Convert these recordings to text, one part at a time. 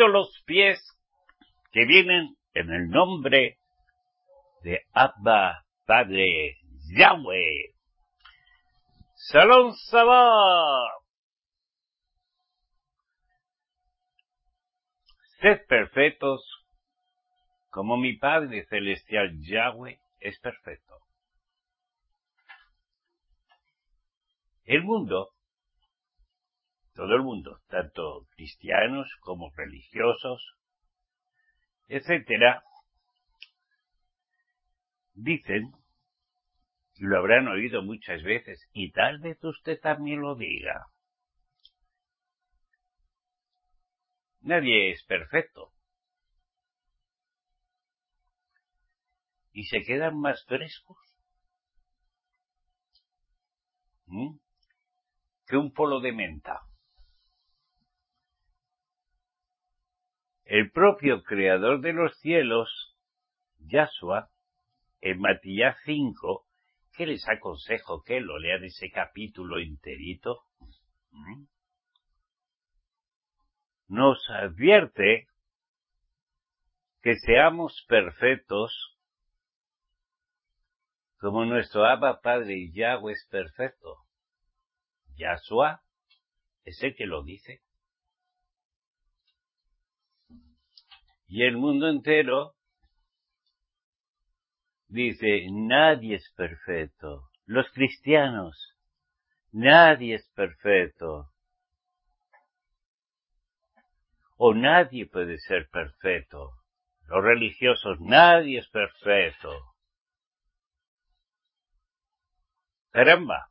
quito los pies que vienen en el nombre de Abba, Padre, Yahweh. Shalom Shabbat. Sed perfectos como mi Padre Celestial Yahweh es perfecto. El mundo, todo el mundo, tanto cristianos como religiosos, etcétera, dicen, y lo habrán oído muchas veces, y tal vez usted también lo diga, nadie es perfecto. Y se quedan más frescos que un polo de menta. El propio creador de los cielos, Yahshua, en Matías 5, que les aconsejo que lo lean ese capítulo enterito, nos advierte que seamos perfectos como nuestro Abba Padre Yahweh es perfecto. Yahshua es el que lo dice. Y el mundo entero dice, nadie es perfecto. Los cristianos, nadie es perfecto. O nadie puede ser perfecto. Los religiosos, nadie es perfecto. Caramba.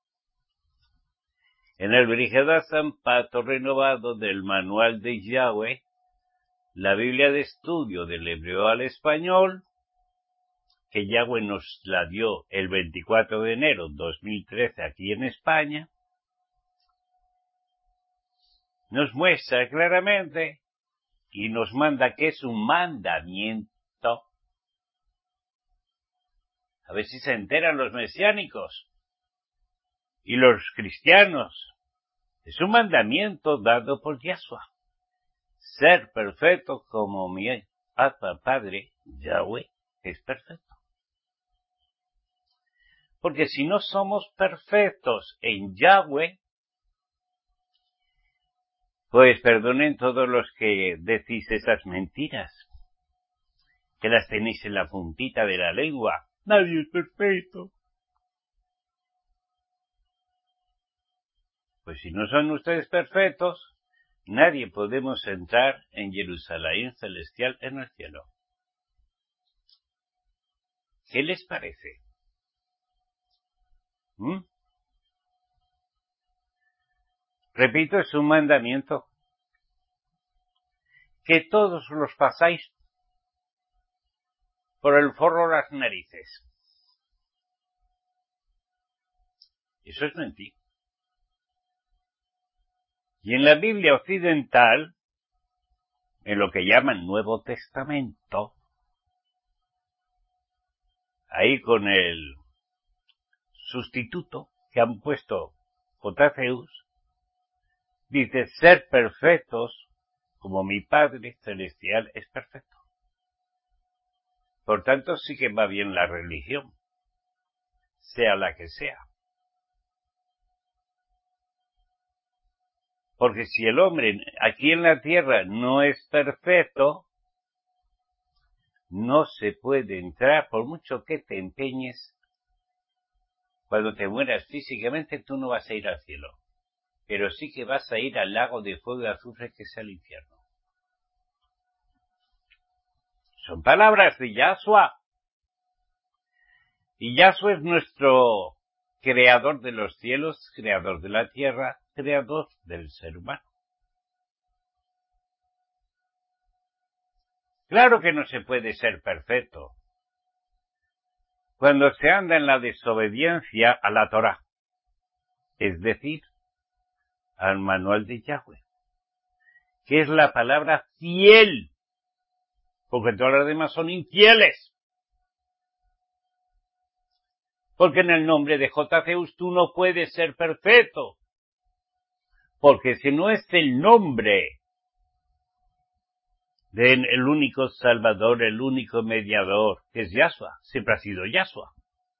En el Brigada Zampato renovado del Manual de Yahweh, la Biblia de estudio del hebreo al español, que Yahweh nos la dio el 24 de enero de 2013 aquí en España, nos muestra claramente y nos manda que es un mandamiento. A ver si se enteran los mesiánicos y los cristianos. Es un mandamiento dado por Yahshua. Ser perfecto como mi Abba Padre, Yahweh, es perfecto. Porque si no somos perfectos en Yahweh, pues perdonen todos los que decís esas mentiras, que las tenéis en la puntita de la lengua. Nadie es perfecto. Pues si no son ustedes perfectos, nadie podemos entrar en Jerusalén celestial en el cielo. ¿Qué les parece? Repito, es un mandamiento que todos los pasáis por el forro de las narices. Eso es mentir. Y en la Biblia occidental, en lo que llaman Nuevo Testamento, ahí con el sustituto que han puesto JCeus, dice ser perfectos como mi Padre Celestial es perfecto. Por tanto, sí que va bien la religión, sea la que sea. Porque si el hombre aquí en la tierra no es perfecto, no se puede entrar, por mucho que te empeñes. Cuando te mueras físicamente, tú no vas a ir al cielo, pero sí que vas a ir al lago de fuego y azufre que es el infierno. Son palabras de Yahshua. Y Yahshua es nuestro creador de los cielos, creador de la tierra, creador del ser humano. Claro que no se puede ser perfecto cuando se anda en la desobediencia a la Torá, es decir, al manual de Yahweh, que es la palabra fiel, porque todas las demás son infieles. Porque en el nombre de JCeus tú no puedes ser perfecto, porque si no es el nombre del único Salvador, el único mediador, que es Yahshua, siempre ha sido Yahshua.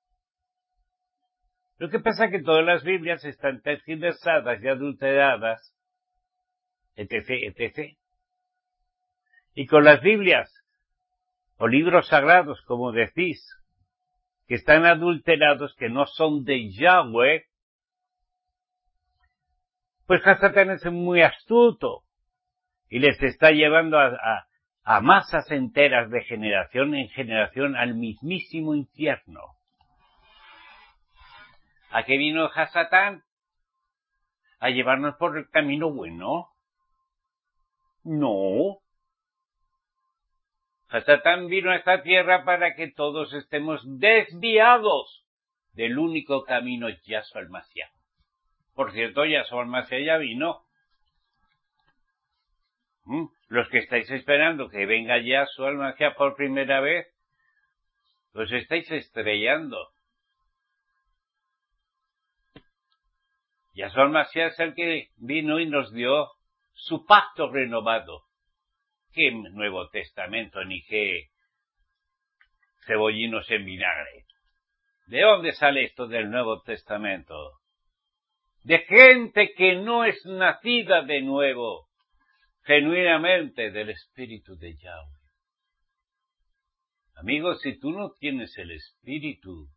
Lo que pasa es que todas las Biblias están tergiversadas y adulteradas, etc., etc. Y con las Biblias, o libros sagrados, como decís, que están adulterados, que no son de Yahweh, pues Hasatán es muy astuto y les está llevando a masas enteras de generación en generación al mismísimo infierno. ¿A qué vino Hasatán? ¿A llevarnos por el camino bueno? No. Hasatán vino a esta tierra para que todos estemos desviados del único camino Yahshua el Mashiach. Por cierto, Yahshua el Mashiach ya vino. Los que estáis esperando que venga Yahshua el Mashiach por primera vez, los estáis estrellando. Yahshua el Mashiach es el que vino y nos dio su pacto renovado. ¿Qué Nuevo Testamento ni qué cebollinos en vinagre? ¿De dónde sale esto del Nuevo Testamento? De gente que no es nacida de nuevo, genuinamente del Espíritu de Yahweh. Amigos, si tú no tienes el Espíritu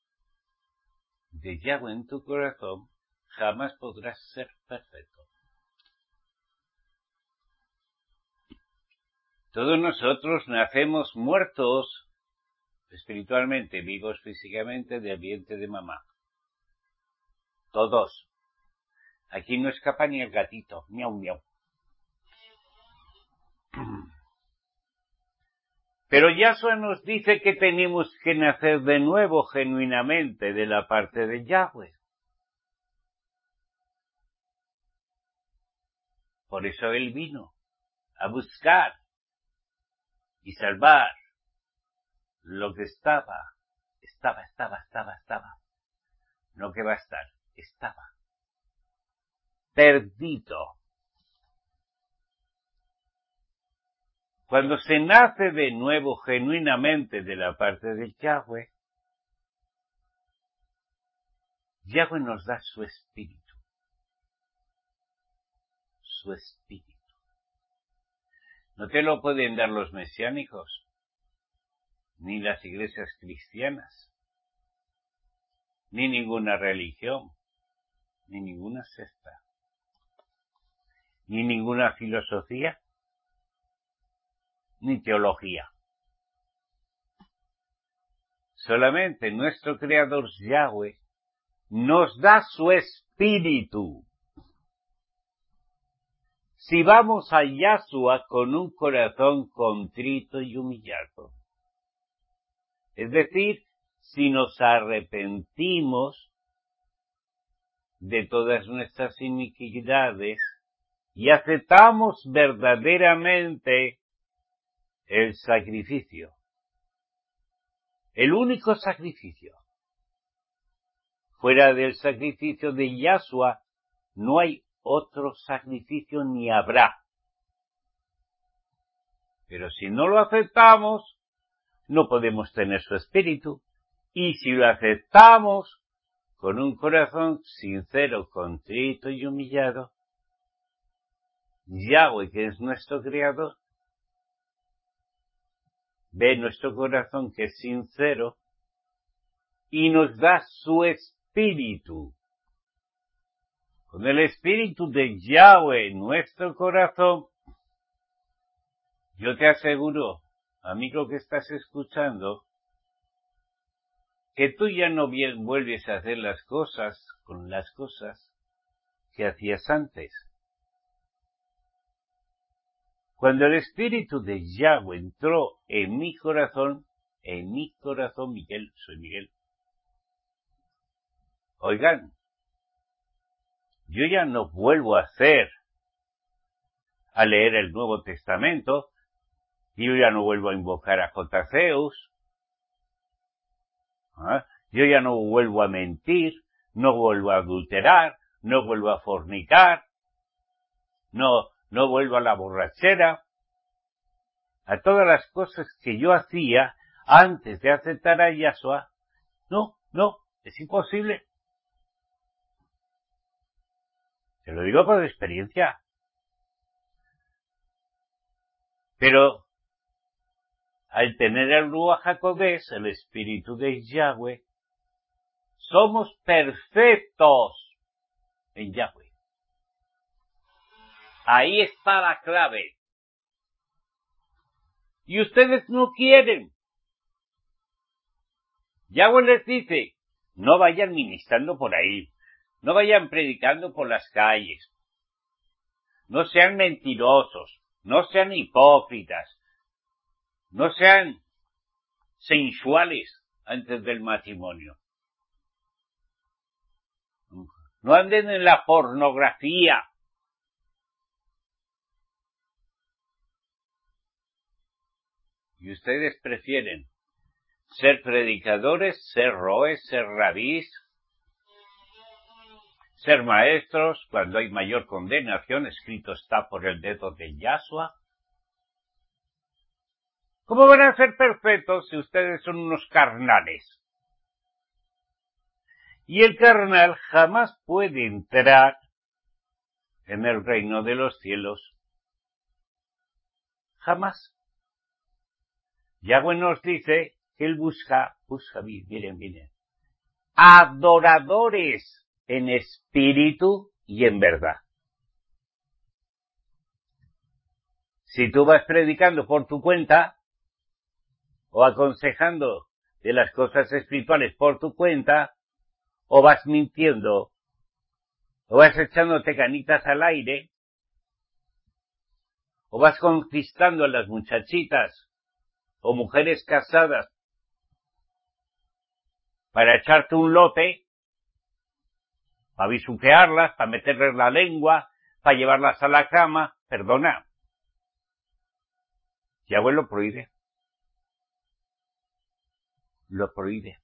de Yahweh en tu corazón, jamás podrás ser perfecto. Todos nosotros nacemos muertos espiritualmente, vivos físicamente, del vientre de mamá. Todos. Aquí no escapa ni el gatito. Miau, miau. Pero Yahshua nos dice que tenemos que nacer de nuevo genuinamente de la parte de Yahweh. Por eso Él vino a buscar y salvar lo que estaba. No que va a estar, estaba. Perdido. Cuando se nace de nuevo genuinamente de la parte de Yahweh, Yahweh nos da su espíritu. Su espíritu. No te lo pueden dar los mesiánicos, ni las iglesias cristianas, ni ninguna religión, ni ninguna secta, ni ninguna filosofía, ni teología. Solamente nuestro Creador Yahweh nos da su espíritu. Si vamos a Yahshua con un corazón contrito y humillado, es decir, si nos arrepentimos de todas nuestras iniquidades y aceptamos verdaderamente el sacrificio, el único sacrificio. Fuera del sacrificio de Yahshua no hay otro sacrificio ni habrá. Pero si no lo aceptamos, no podemos tener su espíritu. Y si lo aceptamos con un corazón sincero, contrito y humillado, Yahweh, que es nuestro Creador, ve nuestro corazón que es sincero y nos da su espíritu. Con el espíritu de Yahweh en nuestro corazón, yo te aseguro, amigo que estás escuchando, que tú ya no vuelves a hacer las cosas con las cosas que hacías antes. Cuando el espíritu de Yahweh entró en mi corazón, Miguel, soy Miguel. Oigan, yo ya no vuelvo a leer el Nuevo Testamento, yo ya no vuelvo a invocar a J. Zeus, yo ya no vuelvo a mentir, no vuelvo a adulterar, no vuelvo a fornicar, no vuelvo a la borrachera, a todas las cosas que yo hacía antes de aceptar a Yahshua, no, es imposible. Te lo digo por experiencia. Pero al tener el Ruach HaKodesh, el Espíritu de Yahweh, somos perfectos en Yahweh. Ahí está la clave. Y ustedes no quieren. Yahweh les dice, no vayan ministrando por ahí, no vayan predicando por las calles, no sean mentirosos, no sean hipócritas, no sean sensuales antes del matrimonio. No anden en la pornografía. Y ustedes prefieren ser predicadores, ser roes, ser rabís, ser maestros, cuando hay mayor condenación, escrito está por el dedo de Yahshua. ¿Cómo van a ser perfectos si ustedes son unos carnales? Y el carnal jamás puede entrar en el reino de los cielos. Jamás. Yahweh nos dice que él busca, miren, adoradores en espíritu y en verdad. Si tú vas predicando por tu cuenta, o aconsejando de las cosas espirituales por tu cuenta, o vas mintiendo, o vas echándote canitas al aire, o vas conquistando a las muchachitas o mujeres casadas para echarte un lote, para bisuquearlas, para meterles la lengua, para llevarlas a la cama, perdona. Yahweh lo prohíbe. Lo prohíbe.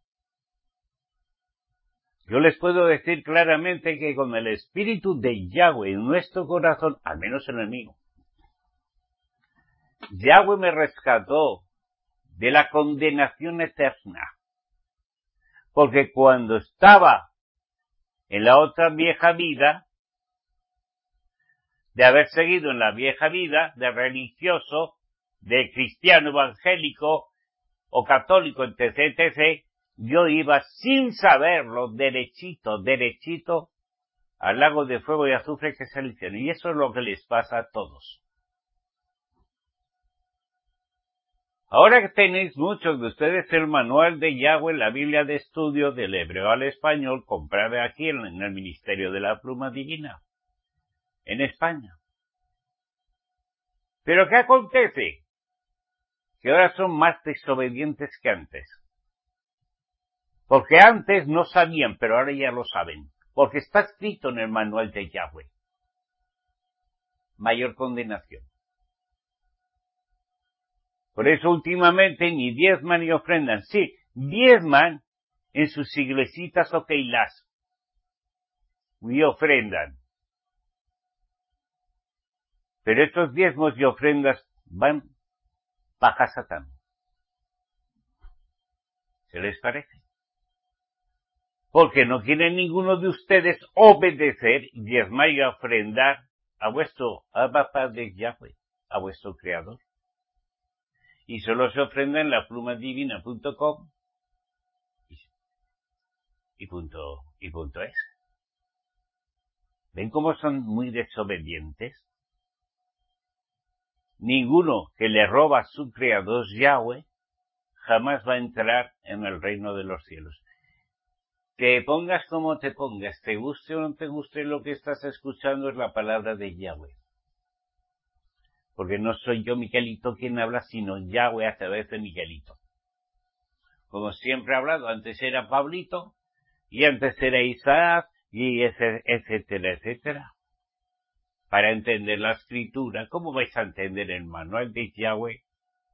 Yo les puedo decir claramente que con el Espíritu de Yahweh en nuestro corazón, al menos en el mío, Yahweh me rescató de la condenación eterna. Porque cuando estaba en la otra vieja vida, de haber seguido en la vieja vida de religioso, de cristiano evangélico o católico, etc., yo iba sin saberlo, derechito, al lago de fuego y azufre que es el infierno. Y eso es lo que les pasa a todos. Ahora que tenéis muchos de ustedes el manual de Yahweh, la Biblia de estudio del hebreo al español, comprada aquí en el Ministerio de la Pluma Divina, en España. ¿Pero qué acontece? Que ahora son más desobedientes que antes. Porque antes no sabían, pero ahora ya lo saben. Porque está escrito en el manual de Yahweh. Mayor condenación. Por eso últimamente ni diezman ni ofrendan. Sí, diezman en sus iglesitas o keilás. Y ofrendan. Pero estos diezmos y ofrendas van baja Satán. ¿Qué les parece? Porque no quiere ninguno de ustedes obedecer, diezmar y ofrendar a vuestro Abba Padre Yahweh, a vuestro Creador. Y solo se ofrenda en la plumadivina.com y punto es. ¿Ven cómo son muy desobedientes? Ninguno que le roba a su Creador Yahweh jamás va a entrar en el reino de los cielos. Te pongas como te pongas, te guste o no te guste, lo que estás escuchando es la palabra de Yahweh. Porque no soy yo, Miguelito, quien habla, sino Yahweh a través de Miguelito. Como siempre he hablado, antes era Pablito, y antes era Isaac, y etcétera. Para entender la escritura, ¿cómo vais a entender el manual de Yahweh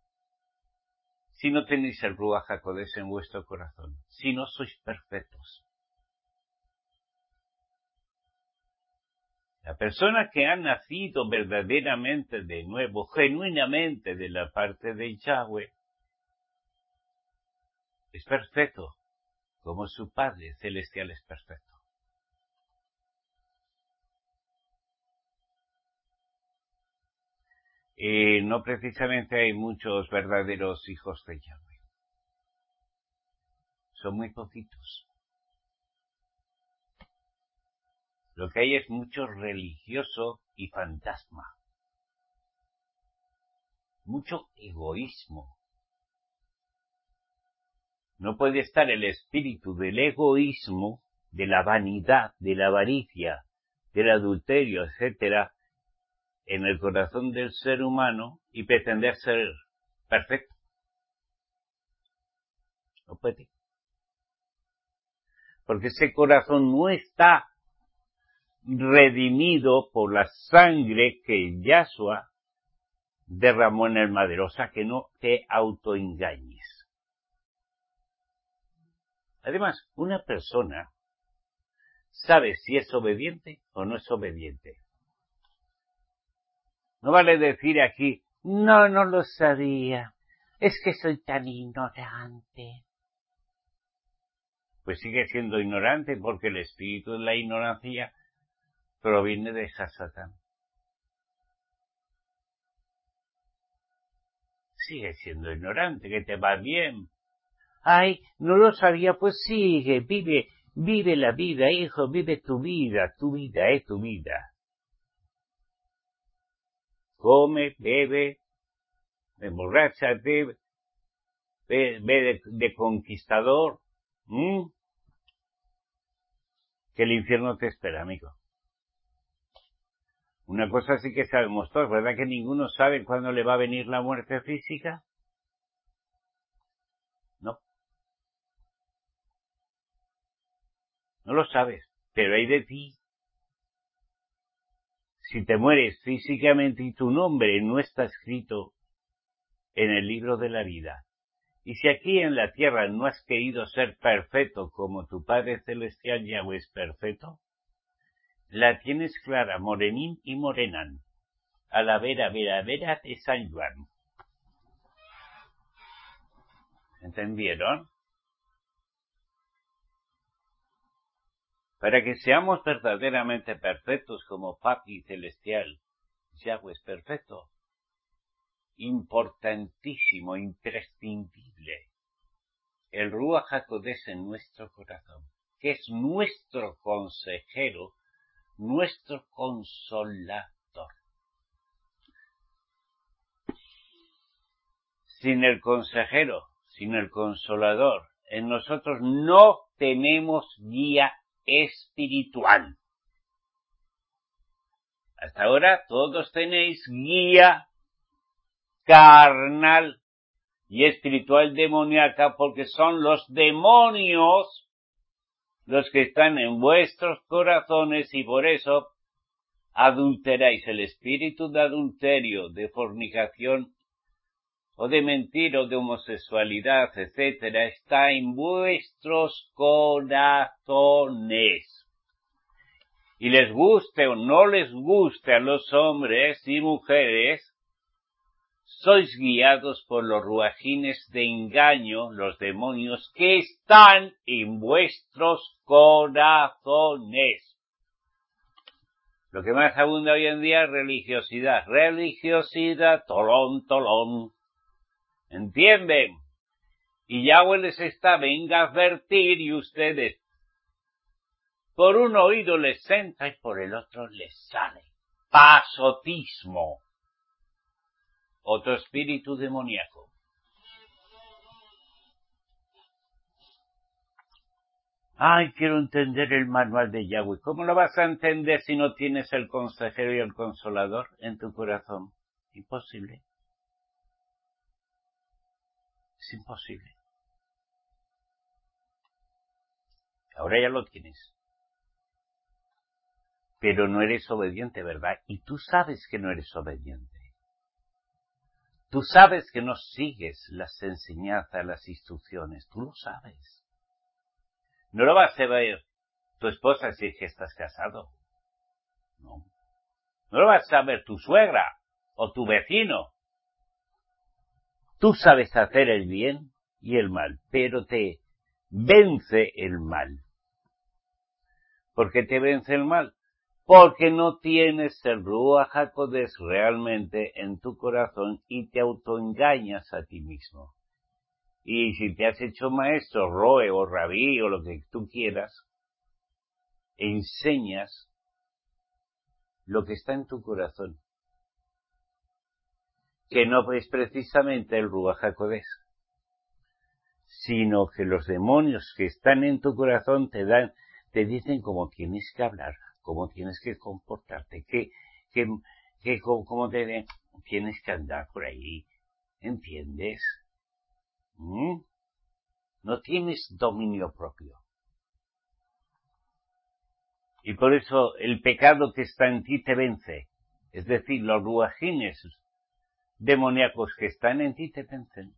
si no tenéis el Ruach HaKodesh en vuestro corazón? Si no sois perfectos. La persona que ha nacido verdaderamente de nuevo, genuinamente de la parte de Yahweh, es perfecto, como su Padre Celestial es perfecto. Y no precisamente hay muchos verdaderos hijos de Yahweh. Son muy poquitos. Lo que hay es mucho religioso y fantasma. Mucho egoísmo. No puede estar el espíritu del egoísmo, de la vanidad, de la avaricia, del adulterio, etcétera, en el corazón del ser humano y pretender ser perfecto. No puede. Porque ese corazón no está redimido por la sangre que Yahshua derramó en el madero. O sea, que no te autoengañes. Además, una persona sabe si es obediente o no es obediente. No vale decir aquí, no lo sabía, es que soy tan ignorante. Pues sigue siendo ignorante porque el espíritu de la ignorancia proviene de Satán. Sigue siendo ignorante, que te va bien. Ay, no lo sabía, pues sigue, vive la vida, hijo, vive tu vida, tu vida. Come, bebe, emborráchate, ve de conquistador, que el infierno te espera, amigo. Una cosa sí que sabemos todos, ¿verdad que ninguno sabe cuándo le va a venir la muerte física? No. No lo sabes, pero hay de ti. Si te mueres físicamente y tu nombre no está escrito en el libro de la vida, y si aquí en la tierra no has querido ser perfecto como tu Padre Celestial Yahweh es perfecto, la tienes clara, morenín y morenan, a la vera de San Juan. ¿Entendieron? Para que seamos verdaderamente perfectos como Papi Celestial, Yahweh es perfecto. Importantísimo, imprescindible. El Ruach HaKodesh en nuestro corazón, que es nuestro consejero, nuestro consolador. Sin el consejero, sin el consolador, en nosotros no tenemos guía espiritual. Hasta ahora todos tenéis guía carnal y espiritual demoníaca porque son los demonios los que están en vuestros corazones y por eso adulteráis. El espíritu de adulterio, de fornicación o de mentira o de homosexualidad, etcétera, está en vuestros corazones. Y les guste o no les guste a los hombres y mujeres, sois guiados por los ruajines de engaño, los demonios que están en vuestros corazones. Lo que más abunda hoy en día es religiosidad. Religiosidad, tolón. ¿Entienden? Y Yahweh les está, venga a advertir y ustedes, por un oído les entra y por el otro les sale. Pasotismo. Otro espíritu demoníaco. Ay, quiero entender el manual de Yahweh. ¿Cómo lo vas a entender si no tienes el consejero y el consolador en tu corazón? Imposible. Es imposible. Ahora ya lo tienes. Pero no eres obediente, ¿verdad? Y tú sabes que no eres obediente. Tú sabes que no sigues las enseñanzas, las instrucciones. Tú lo sabes. No lo vas a ver tu esposa si es que estás casado. No. No lo vas a saber tu suegra o tu vecino. Tú sabes hacer el bien y el mal, pero te vence el mal. ¿Por qué te vence el mal? Porque no tienes el Ruach HaKodesh realmente en tu corazón y te autoengañas a ti mismo. Y si te has hecho maestro, roe o rabí o lo que tú quieras, enseñas lo que está en tu corazón, que no es precisamente el Ruach HaKodesh, sino que los demonios que están en tu corazón te dicen cómo tienes que hablar, cómo tienes que comportarte, cómo tienes que andar por ahí, ¿entiendes? No tienes dominio propio. Y por eso el pecado que está en ti te vence. Es decir, los ruajines demoníacos que están en ti te vencen.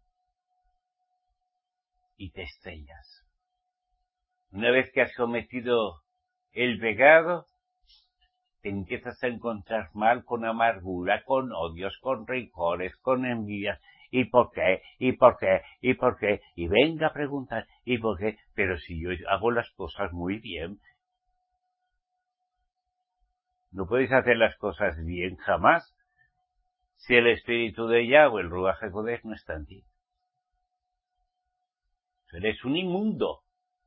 Y te estrellas. Una vez que has cometido el pecado, te empiezas a encontrar mal con amargura, con odios, con rencores, con envidias. ¿Y por qué? ¿Y por qué? ¿Y por qué? Y venga a preguntar, ¿y por qué? Pero si yo hago las cosas muy bien. No puedes hacer las cosas bien jamás si el espíritu de Yahweh, el Ruach HaKodesh, no está en ti. Eres un inmundo.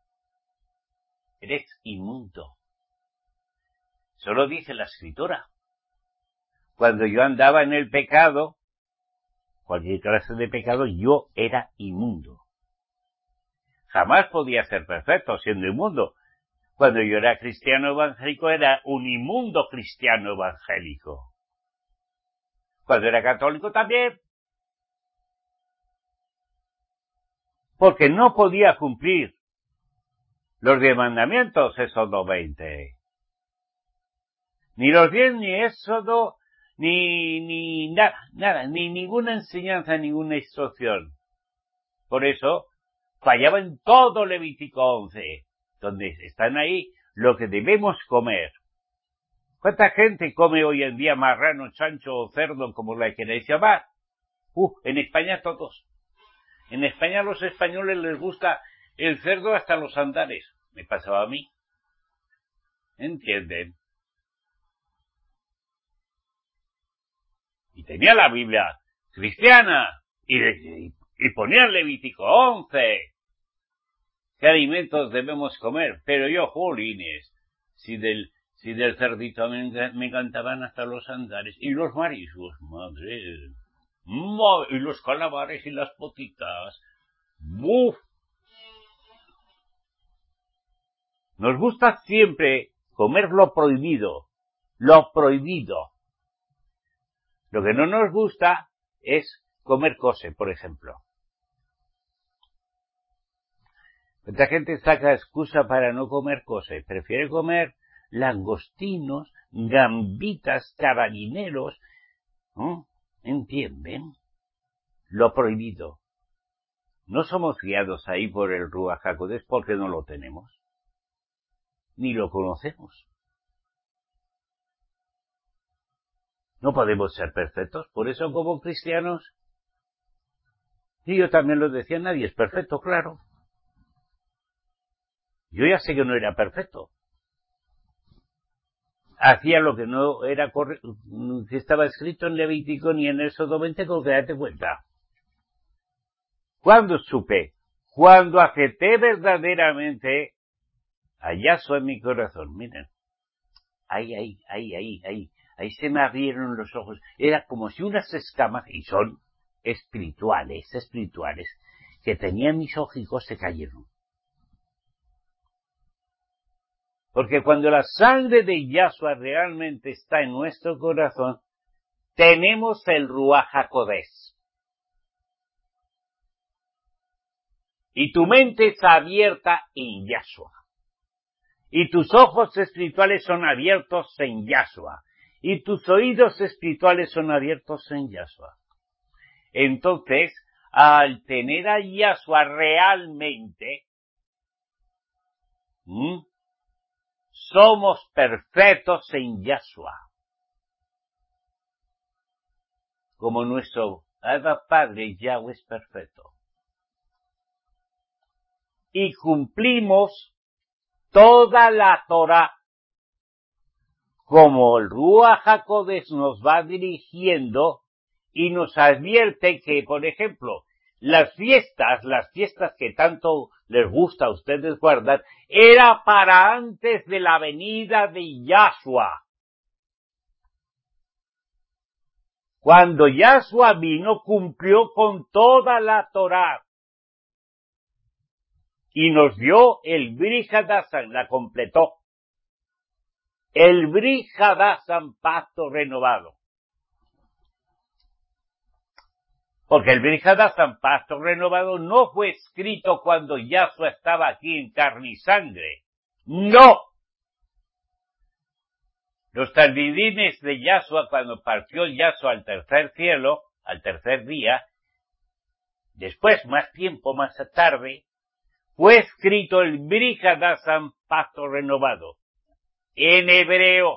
Eres inmundo. Eso lo dice la Escritura. Cuando yo andaba en el pecado, cualquier clase de pecado, yo era inmundo. Jamás podía ser perfecto siendo inmundo. Cuando yo era cristiano evangélico, era un inmundo cristiano evangélico. Cuando era católico también. Porque no podía cumplir los 10 mandamientos, Éxodo 20. Ni los 10, ni Éxodo, ni nada, ni ninguna enseñanza, ninguna instrucción. Por eso, fallaba en todo Levítico 11, donde están ahí lo que debemos comer. ¿Cuánta gente come hoy en día marrano, chancho o cerdo, como la queréis llamar? En España todos. En España a los españoles les gusta el cerdo hasta los andares. Me pasaba a mí. ¿Entienden? Y tenía la Biblia cristiana. Y ponía el Levítico 11. ¿Qué alimentos debemos comer? Pero yo, jolines, si del cerdito me encantaban hasta los andares. Y los mariscos, madre. Y los calamares y las potitas. ¡Buf! Nos gusta siempre comer lo prohibido. Lo prohibido. Lo que no nos gusta es comer kosher, por ejemplo. Mucha gente saca excusa para no comer kosher. Prefiere comer langostinos, gambitas, carabineros. ¿No? ¿Entienden? Lo prohibido. No somos guiados ahí por el Ruach HaKodesh porque no lo tenemos. Ni lo conocemos. No podemos ser perfectos. Por eso, como cristianos, y yo también lo decía, nadie es perfecto, claro. Yo ya sé que no era perfecto. Hacía lo que no era correcto, que estaba escrito en Levítico ni en Éxodo 20, con que date cuenta. ¿Cuándo supe? Cuando acepté verdaderamente a Yahshua en mi corazón. Miren, ahí se me abrieron los ojos. Era como si unas escamas, y son espirituales, que tenían mis ojicos se cayeron. Porque cuando la sangre de Yahshua realmente está en nuestro corazón, tenemos el Ruach HaKodesh. Y tu mente está abierta en Yahshua. Y tus ojos espirituales son abiertos en Yahshua. Y tus oídos espirituales son abiertos en Yahshua. Entonces, al tener a Yahshua realmente, somos perfectos en Yahshua. como nuestro Abba Padre Yahweh es perfecto. Y cumplimos toda la Torá, como el Ruach HaKodesh nos va dirigiendo y nos advierte que, por ejemplo, las fiestas que tanto les gusta a ustedes guardar, era para antes de la venida de Yahshua. Cuando Yahshua vino, cumplió con toda la Torá. Y nos dio el Brit Hadashah, la completó. El Brit Hadashah, pacto renovado. Porque el Brit Hadashah, pacto renovado, no fue escrito cuando Yahshua estaba aquí en carne y sangre. ¡No! Los talmidines de Yahshua, cuando partió Yahshua al tercer cielo, al tercer día, después, más tiempo, más tarde, fue escrito el Brit Hadashah, pacto renovado, en hebreo,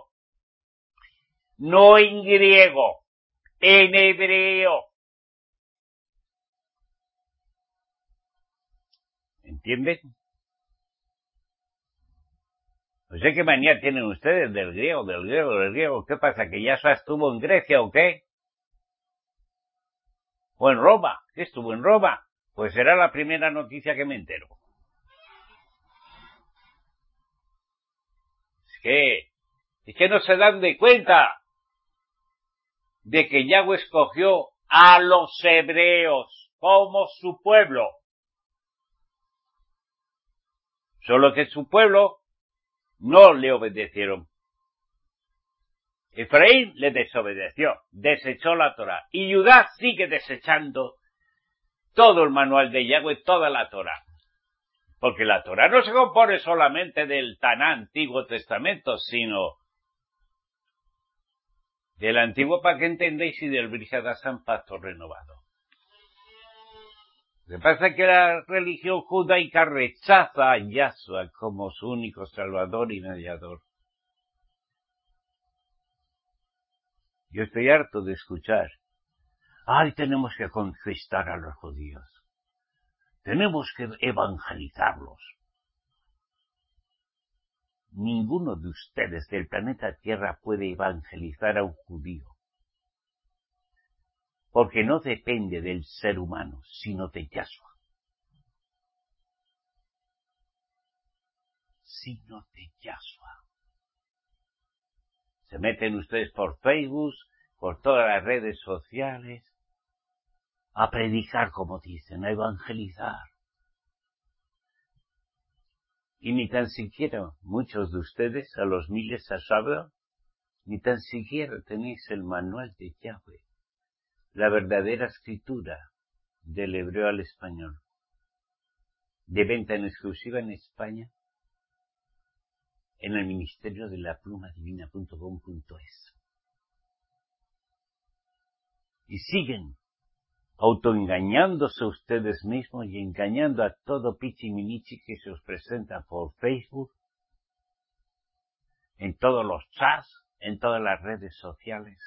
no en griego, en hebreo. ¿Entienden? No sé qué manía tienen ustedes del griego. ¿Qué pasa? ¿Que Yahshua estuvo en Grecia o qué? ¿O en Roma? ¿Qué estuvo en Roma? Pues será la primera noticia que me entero. Es que no se dan de cuenta de que Yahweh escogió a los hebreos como su pueblo. Solo que su pueblo no le obedecieron. Efraín le desobedeció, desechó la Torá. Y Judá sigue desechando todo el manual de Yahweh, toda la Torá. Porque la Torá no se compone solamente del tan Antiguo Testamento, sino del Antiguo, para que entendáis, y del Brit Hadashah, pacto renovado. Lo que pasa es que la religión judaica rechaza a Yahshua como su único salvador y mediador. Yo estoy harto de escuchar, tenemos que conquistar a los judíos. Tenemos que evangelizarlos. Ninguno de ustedes del planeta Tierra puede evangelizar a un judío. Porque no depende del ser humano, sino de Yahshua. Sino de Yahshua. Se meten ustedes por Facebook, por todas las redes sociales, a predicar, como dicen, a evangelizar. Y ni tan siquiera, muchos de ustedes, a los miles a sábado, ni tan siquiera tenéis el manual de Yahweh, la verdadera escritura del hebreo al español, de venta en exclusiva en España, en el ministerio de la plumadivina.com.es. Y siguen autoengañándose ustedes mismos y engañando a todo pichiminichi que se os presenta por Facebook, en todos los chats, en todas las redes sociales.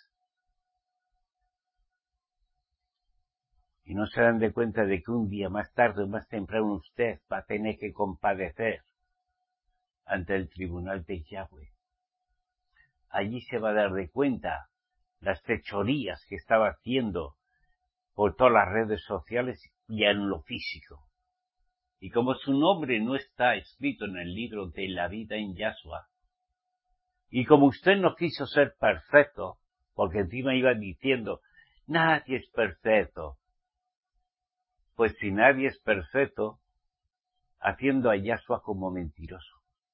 Y no se dan de cuenta de que un día más tarde o más temprano usted va a tener que compadecer ante el tribunal de Yahweh. Allí se va a dar de cuenta las fechorías que estaba haciendo por todas las redes sociales y en lo físico. Y como su nombre no está escrito en el libro de la vida en Yahshua, y como usted no quiso ser perfecto, porque encima iba diciendo, nadie es perfecto. Pues si nadie es perfecto, haciendo a Yahshua como mentiroso.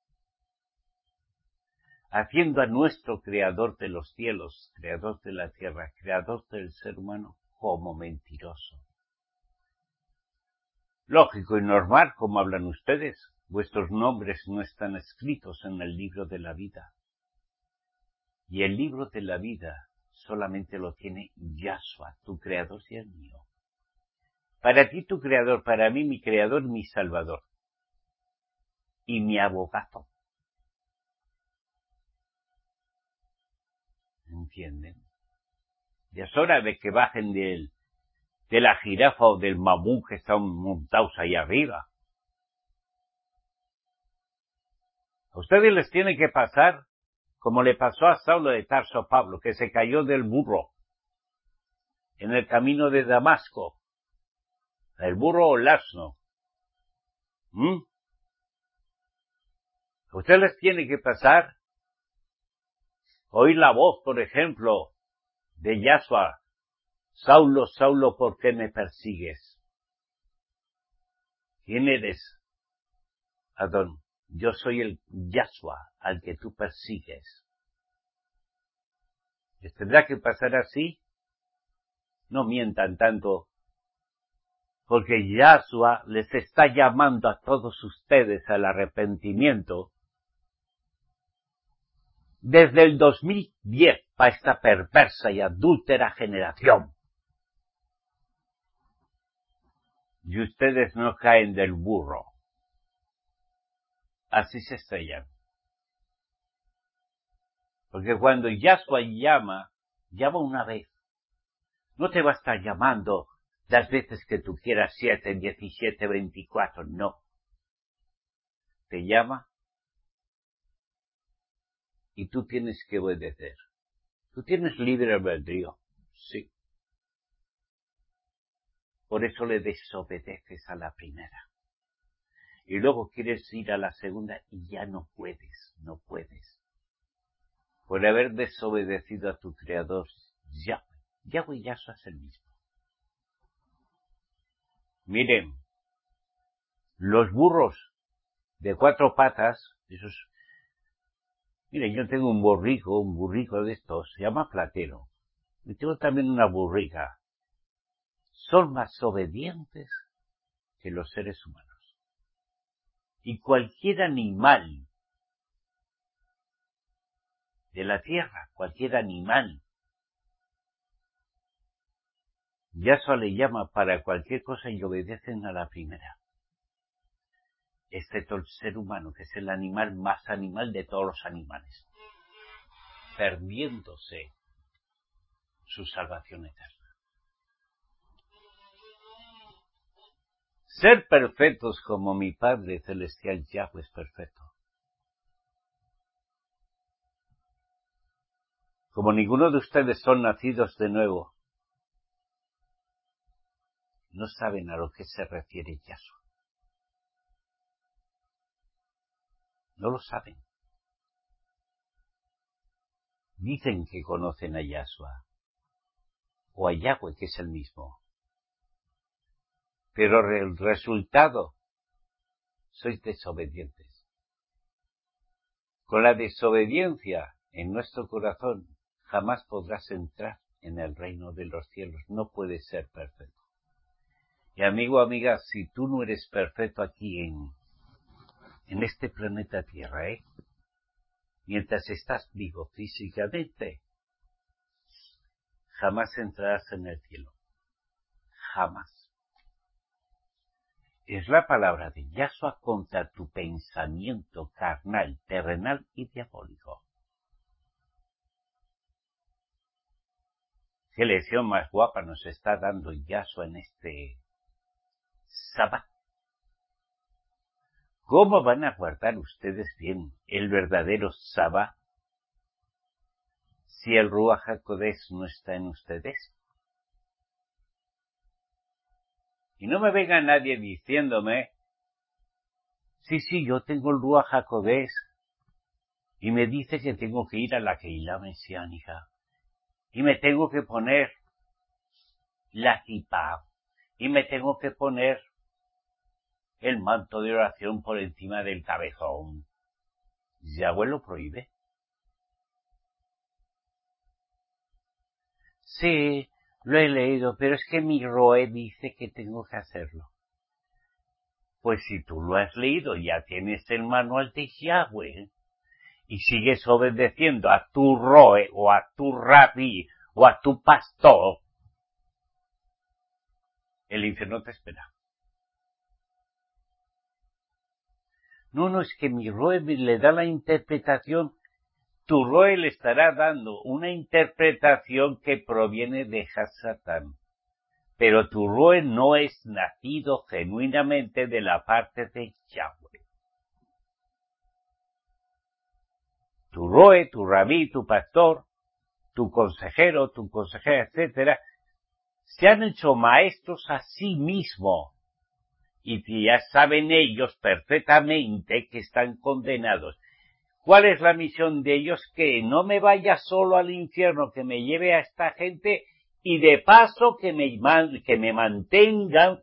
Haciendo a nuestro creador de los cielos, creador de la tierra, creador del ser humano, como mentiroso. Lógico y normal, como hablan ustedes, vuestros nombres no están escritos en el libro de la vida. Y el libro de la vida solamente lo tiene Yahshua, tu creador y el mío. Para ti tu creador, para mí mi creador, mi salvador. Y mi abogado. ¿Entienden? Ya es hora de que bajen de la jirafa o del mamut que están montados ahí arriba. A ustedes les tiene que pasar como le pasó a Saulo de Tarso Pablo, que se cayó del burro en el camino de Damasco. El burro o el asno. A ustedes les tiene que pasar oír la voz, por ejemplo, de Yahshua. Saulo, Saulo, ¿por qué me persigues? ¿Quién eres, Adón? Yo soy el Yahshua al que tú persigues. ¿Les tendrá que pasar así? No mientan tanto, porque Yahshua les está llamando a todos ustedes al arrepentimiento desde el 2010 para esta perversa y adúltera generación. Y ustedes no caen del burro. Así se estrellan. Porque cuando Yahshua llama una vez. No te va a estar llamando las veces que tú quieras, 7, 17, 24, no. Te llama y tú tienes que obedecer. Tú tienes libre albedrío, sí. Por eso le desobedeces a la primera. Y luego quieres ir a la segunda y ya no puedes. Por haber desobedecido a tu Creador, Yahweh Yahshua es el mismo. Miren, los burros de 4 patas, esos. Miren, yo tengo un burrico de estos, se llama Platero. Y tengo también una burrica. Son más obedientes que los seres humanos. Y cualquier animal de la tierra, cualquier animal, Yahshua le llama para cualquier cosa y obedecen a la primera. Excepto el ser humano, que es el animal más animal de todos los animales, perdiéndose su salvación eterna. Ser perfectos como mi Padre Celestial Yahweh es perfecto. Como ninguno de ustedes son nacidos de nuevo, no saben a lo que se refiere Yahshua. No lo saben. Dicen que conocen a Yahshua o a Yahweh, que es el mismo. Pero el resultado, sois desobedientes. Con la desobediencia en nuestro corazón, jamás podrás entrar en el reino de los cielos. No puedes ser perfecto. Y amigo, amiga, si tú no eres perfecto aquí en este planeta Tierra, mientras estás vivo físicamente, jamás entrarás en el cielo. Jamás. Es la palabra de Yahshua contra tu pensamiento carnal, terrenal y diabólico. ¿Qué lección más guapa nos está dando Yahshua en este sábado? ¿Cómo van a guardar ustedes bien el verdadero sábado si el Ruach HaKodesh no está en ustedes? Y no me venga nadie diciéndome, sí, yo tengo el Ruach HaKodesh, y me dice que tengo que ir a la Keilah mesiánica, y me tengo que poner la kipá, y me tengo que poner el manto de oración por encima del cabezón. Yahweh lo prohíbe. Sí, lo he leído, pero es que mi Roe dice que tengo que hacerlo. Pues si tú lo has leído, ya tienes el manual de Yahweh, y sigues obedeciendo a tu Roe, o a tu rabí, o a tu pastor, el infierno te espera. No, es que mi Roe le da la interpretación tu Roe le estará dando una interpretación que proviene de Hasatán. Pero tu Roe no es nacido genuinamente de la parte de Yahweh. Tu Roe, tu rabí, tu pastor, tu consejero, tu consejera, etcétera, se han hecho maestros a sí mismos. Y ya saben ellos perfectamente que están condenados. ¿Cuál es la misión de ellos? Que no me vaya solo al infierno, que me lleve a esta gente y de paso que me mantengan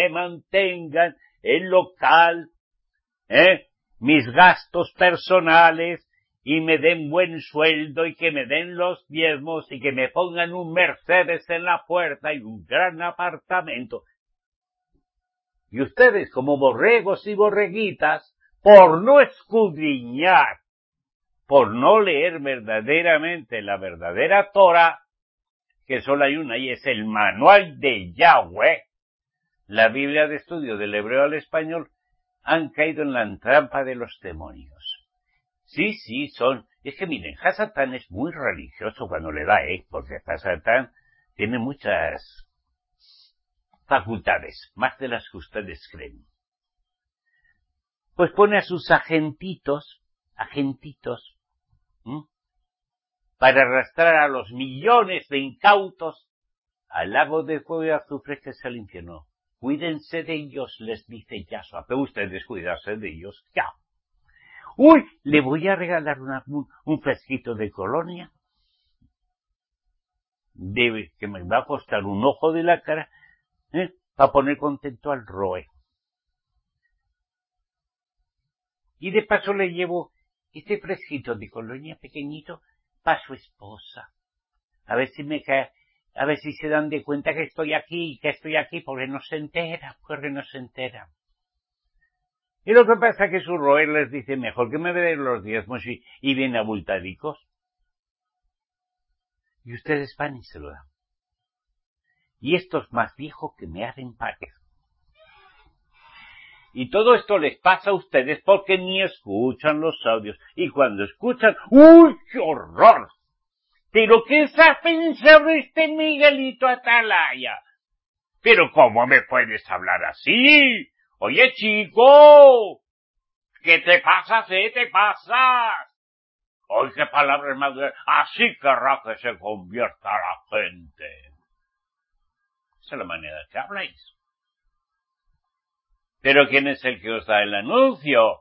el local, mis gastos personales y me den buen sueldo y que me den los diezmos y que me pongan un Mercedes en la puerta y un gran apartamento. Y ustedes, como borregos y borreguitas, por no escudriñar, por no leer verdaderamente la verdadera Torah, que solo hay una y es el manual de Yahweh, la Biblia de estudio del hebreo al español, han caído en la trampa de los demonios. Sí, es que miren, Hasatán es muy religioso cuando le da, porque Hasatán tiene muchas facultades, más de las que ustedes creen. Pues pone a sus agentitos, para arrastrar a los millones de incautos al lago de fuego y azufre que es el infierno. Cuídense de ellos, les dice Yahshua, pero ustedes cuidarse de ellos, ya. Uy, le voy a regalar un fresquito de colonia, que me va a costar un ojo de la cara, para poner contento al Roe. Y de paso le llevo este fresquito de colonia pequeñito para su esposa. A ver si se dan de cuenta que estoy aquí, porque no se entera. Y lo que pasa es que su Roe les dice, mejor que me den los diezmos y bien abultadicos. Y ustedes van y se lo dan. Y esto es más viejo que me hacen pares. Y todo esto les pasa a ustedes porque ni escuchan los audios. Y cuando escuchan, ¡uy, qué horror! ¿Pero qué se ha pensado este Miguelito Atalaya? ¿Pero cómo me puedes hablar así? Oye, chico, ¿qué te pasa? ¿Te pasas? ¡Ay, qué palabras más duras! Así querrá que se convierta la gente. Esa es la manera que habláis. ¿Pero quién es el que os da el anuncio?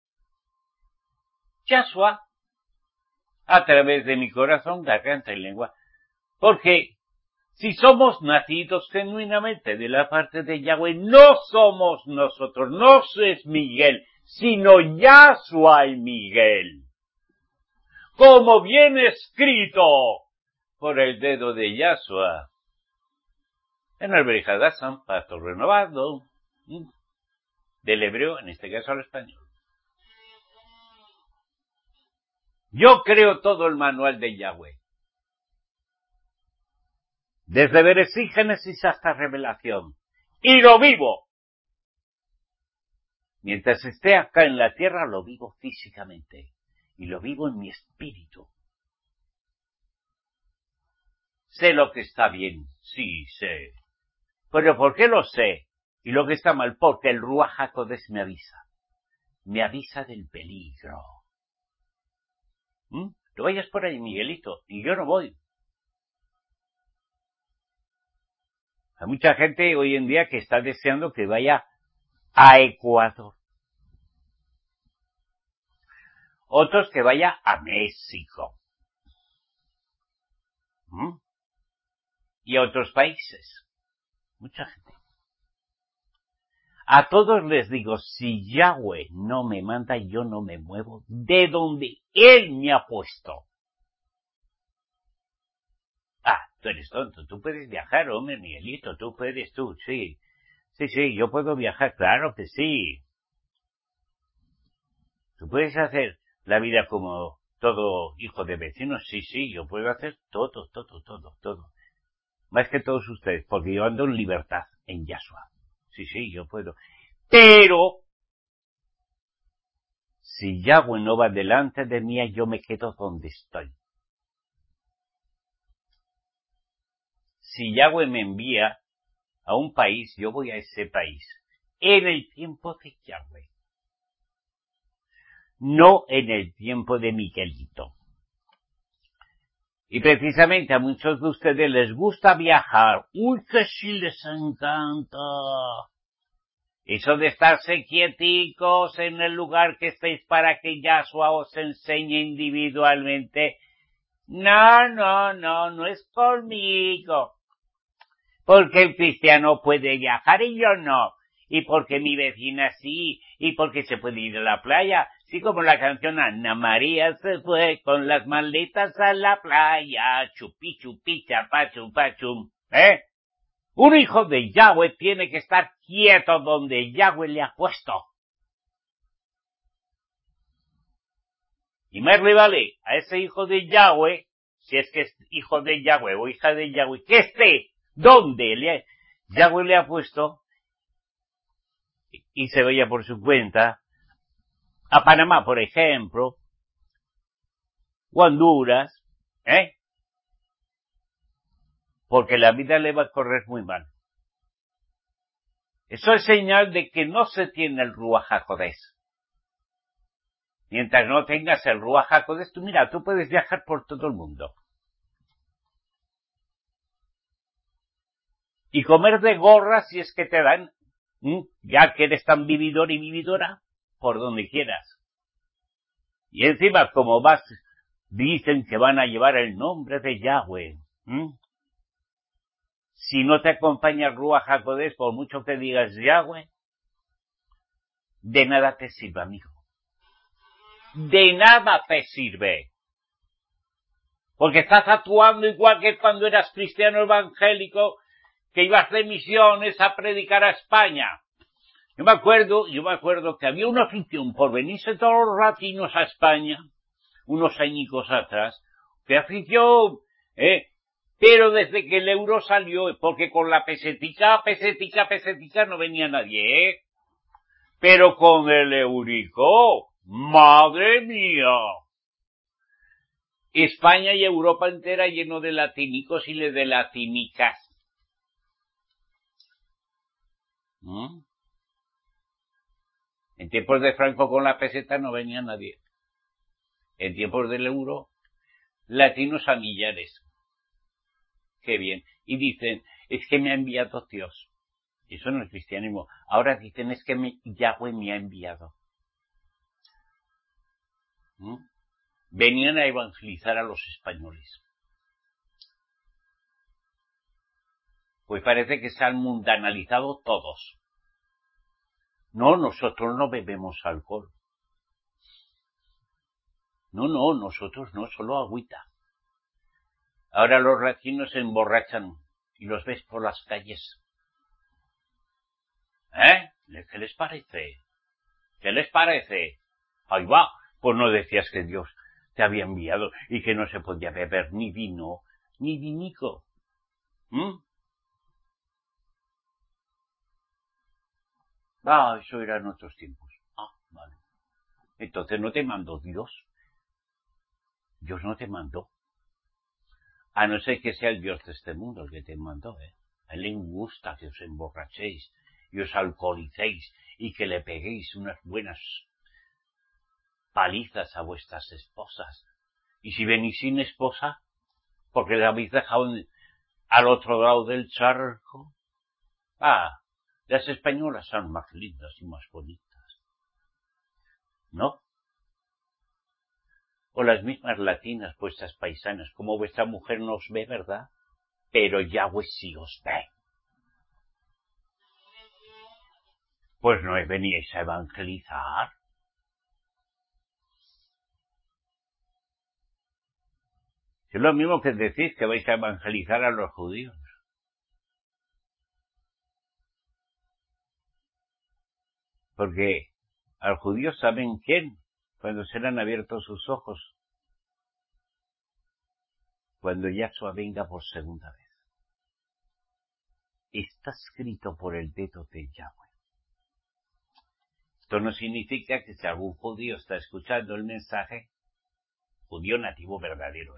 Yahshua, a través de mi corazón, garganta y lengua. Porque si somos nacidos genuinamente de la parte de Yahweh, no somos nosotros, no es Miguel, sino Yahshua y Miguel. Como viene escrito por el dedo de Yahshua. En el Berihadasan, Pacto Renovado, del hebreo, en este caso al español. Yo creo todo el manual de Yahweh. Desde Bereshit, Génesis hasta Revelación. Y lo vivo. Mientras esté acá en la tierra, lo vivo físicamente. Y lo vivo en mi espíritu. Sé lo que está bien. Sí, sé. Pero ¿por qué lo sé? Y lo que está mal, porque el Ruach HaKodesh me avisa. Me avisa del peligro. No vayas por ahí, Miguelito. Y yo no voy. Hay mucha gente hoy en día que está deseando que vaya a Ecuador. Otros que vaya a México. Y a otros países. Mucha gente. A todos les digo, si Yahweh no me manda, yo no me muevo de donde Él me ha puesto. Tú eres tonto, tú puedes viajar, hombre, Miguelito, tú, sí. Sí, yo puedo viajar, claro que sí. Tú puedes hacer la vida como todo hijo de vecinos, sí, yo puedo hacer todo. Más que todos ustedes, porque yo ando en libertad, en Yahshua. Sí, yo puedo. Pero, Si Yahweh no va delante de mí, yo me quedo donde estoy. Si Yahweh me envía a un país, yo voy a ese país. En el tiempo de Yahweh. No en el tiempo de Miguelito. Y precisamente a muchos de ustedes les gusta viajar. ¡Uy, que sí les encanta! Eso de estarse quieticos en el lugar que estéis para que Yahshua os enseñe individualmente. No es conmigo. Porque el cristiano puede viajar y yo no. Y porque mi vecina sí. Y porque se puede ir a la playa. Sí, como la canción Ana María se fue con las maletas a la playa. Chupi, chupi, chapa, chupa, chum. Un hijo de Yahweh tiene que estar quieto donde Yahweh le ha puesto. Y más le vale a ese hijo de Yahweh, si es que es hijo de Yahweh o hija de Yahweh, que esté donde Yahweh le ha puesto y se vaya por su cuenta a Panamá, por ejemplo, o Honduras, porque la vida le va a correr muy mal. Eso es señal de que no se tiene el Ruach HaKodesh. Mientras no tengas el Ruach HaKodesh, tú puedes viajar por todo el mundo. Y comer de gorra si es que te dan, ya que eres tan vividor y vividora, por donde quieras. Y encima, como vas, dicen que van a llevar el nombre de Yahweh. Si no te acompaña el Ruach HaKodesh, por mucho que digas Yahweh, de nada te sirve, amigo. De nada te sirve. Porque estás actuando igual que cuando eras cristiano evangélico, que ibas de misiones a predicar a España. Yo me acuerdo que había una afición por venirse todos los latinos a España, unos añicos atrás, que afición, pero desde que el euro salió, porque con la pesetica no venía nadie, pero con el eurico, ¡madre mía! España y Europa entera lleno de latínicos y de latinicas. En tiempos de Franco con la peseta no venía nadie. En tiempos del euro, latinos a millares. Qué bien. Y dicen, es que me ha enviado Dios. Eso no es cristianismo. Ahora dicen, es que Yahweh me ha enviado. Venían a evangelizar a los españoles. Pues parece que se han mundanalizado todos. No, nosotros no bebemos alcohol. No, nosotros no, solo agüita. Ahora los latinos se emborrachan y los ves por las calles. ¿Qué les parece? ¿Qué les parece? Ahí va, pues no decías que Dios te había enviado y que no se podía beber ni vino, ni vinico. Eso eran otros tiempos. Vale. Entonces no te mandó Dios. Dios no te mandó. A no ser que sea el Dios de este mundo el que te mandó, A él le gusta que os emborrachéis y os alcoholicéis y que le peguéis unas buenas palizas a vuestras esposas. Y si venís sin esposa, porque la habéis dejado al otro lado del charco, las españolas son más lindas y más bonitas. ¿No? O las mismas latinas, vuestras paisanas, como vuestra mujer no os ve, ¿verdad? Pero Yahweh sí os ve. Pues no veníais a evangelizar. Es lo mismo que decís que vais a evangelizar a los judíos. Porque al judío saben quién, cuando serán abiertos sus ojos, cuando Yahshua venga por segunda vez. Está escrito por el dedo de Yahweh. Esto no significa que si algún judío está escuchando el mensaje, judío nativo verdadero,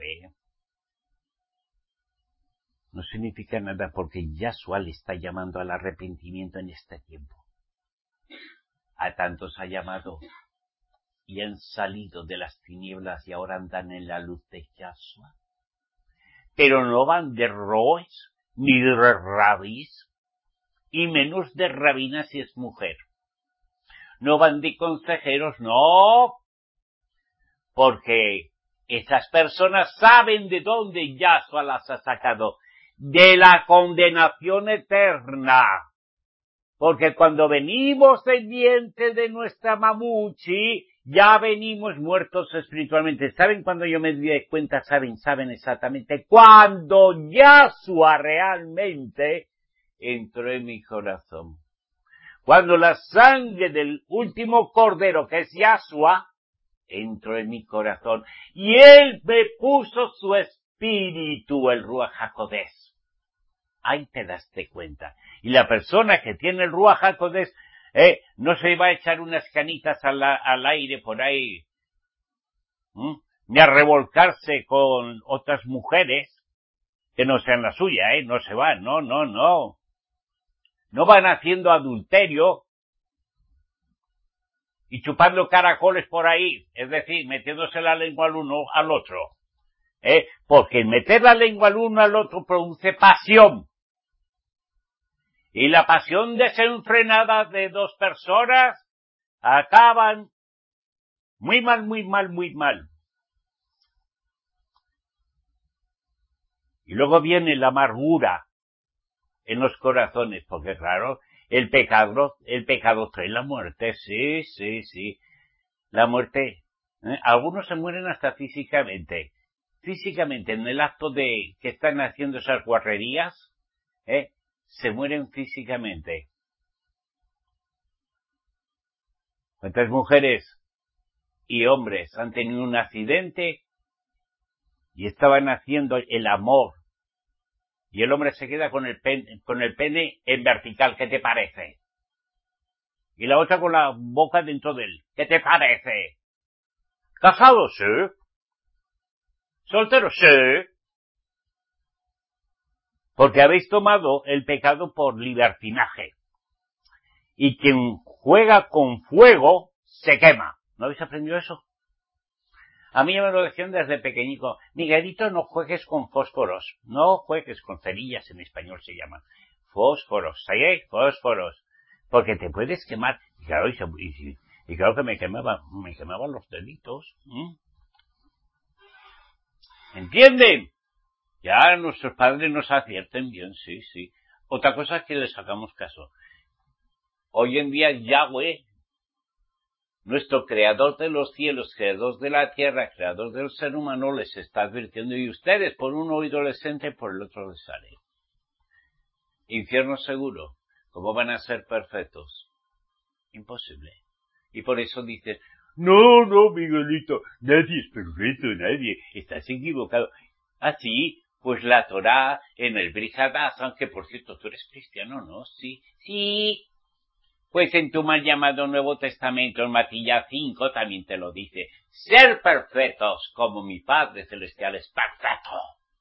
no significa nada, porque Yahshua le está llamando al arrepentimiento en este tiempo. A tantos ha llamado y han salido de las tinieblas y ahora andan en la luz de Yahshua. Pero no van de roes ni de rabís, y menos de rabina si es mujer. No van de consejeros, no, porque esas personas saben de dónde Yahshua las ha sacado, de la condenación eterna. Porque cuando venimos del vientre de nuestra mamuchi, ya venimos muertos espiritualmente. ¿Saben cuando yo me di cuenta? Saben exactamente cuando Yahshua realmente entró en mi corazón. Cuando la sangre del último cordero, que es Yahshua, entró en mi corazón. Y Él me puso su espíritu, el Ruach HaKodesh. Ahí te das cuenta. Y la persona que tiene el Ruach HaKodesh, no se va a echar unas canitas al aire por ahí, ni a revolcarse con otras mujeres que no sean la suya, no se van, no. No van haciendo adulterio y chupando caracoles por ahí, es decir, metiéndose la lengua al uno al otro, porque el meter la lengua al uno al otro produce pasión. Y la pasión desenfrenada de dos personas acaban muy mal. Y luego viene la amargura en los corazones, porque claro, el pecado trae la muerte, sí. La muerte, algunos se mueren hasta físicamente, en el acto de que están haciendo esas guarrerías, se mueren físicamente. ¿Cuántas mujeres y hombres han tenido un accidente y estaban haciendo el amor y el hombre se queda con el pene en vertical? ¿Qué te parece? Y la otra con la boca dentro de él. ¿Qué te parece? ¿Casado? Sí. ¿Soltero? Sí. Porque habéis tomado el pecado por libertinaje. Y quien juega con fuego se quema. ¿No habéis aprendido eso? A mí me lo decían desde pequeñico. Miguelito, no juegues con fósforos. No juegues con cerillas, en español se llaman. Fósforos, ¿sí? Fósforos. Porque te puedes quemar. Y claro que me quemaban los deditos. ¿Entienden? Ya nuestros padres nos advierten bien, sí. Otra cosa es que les hagamos caso. Hoy en día Yahweh, nuestro creador de los cielos, creador de la tierra, creador del ser humano, les está advirtiendo, y ustedes por un oído les entra y por el otro les sale. Infierno seguro. ¿Cómo van a ser perfectos? Imposible. Y por eso dices, no, Miguelito, nadie es perfecto, nadie. Estás equivocado. Así, pues la Torá en el Brit Hadashah, aunque por cierto tú eres cristiano, ¿no? Sí. Pues en tu mal llamado Nuevo Testamento, en Matías 5, también te lo dice. Ser perfectos como mi Padre Celestial es perfecto.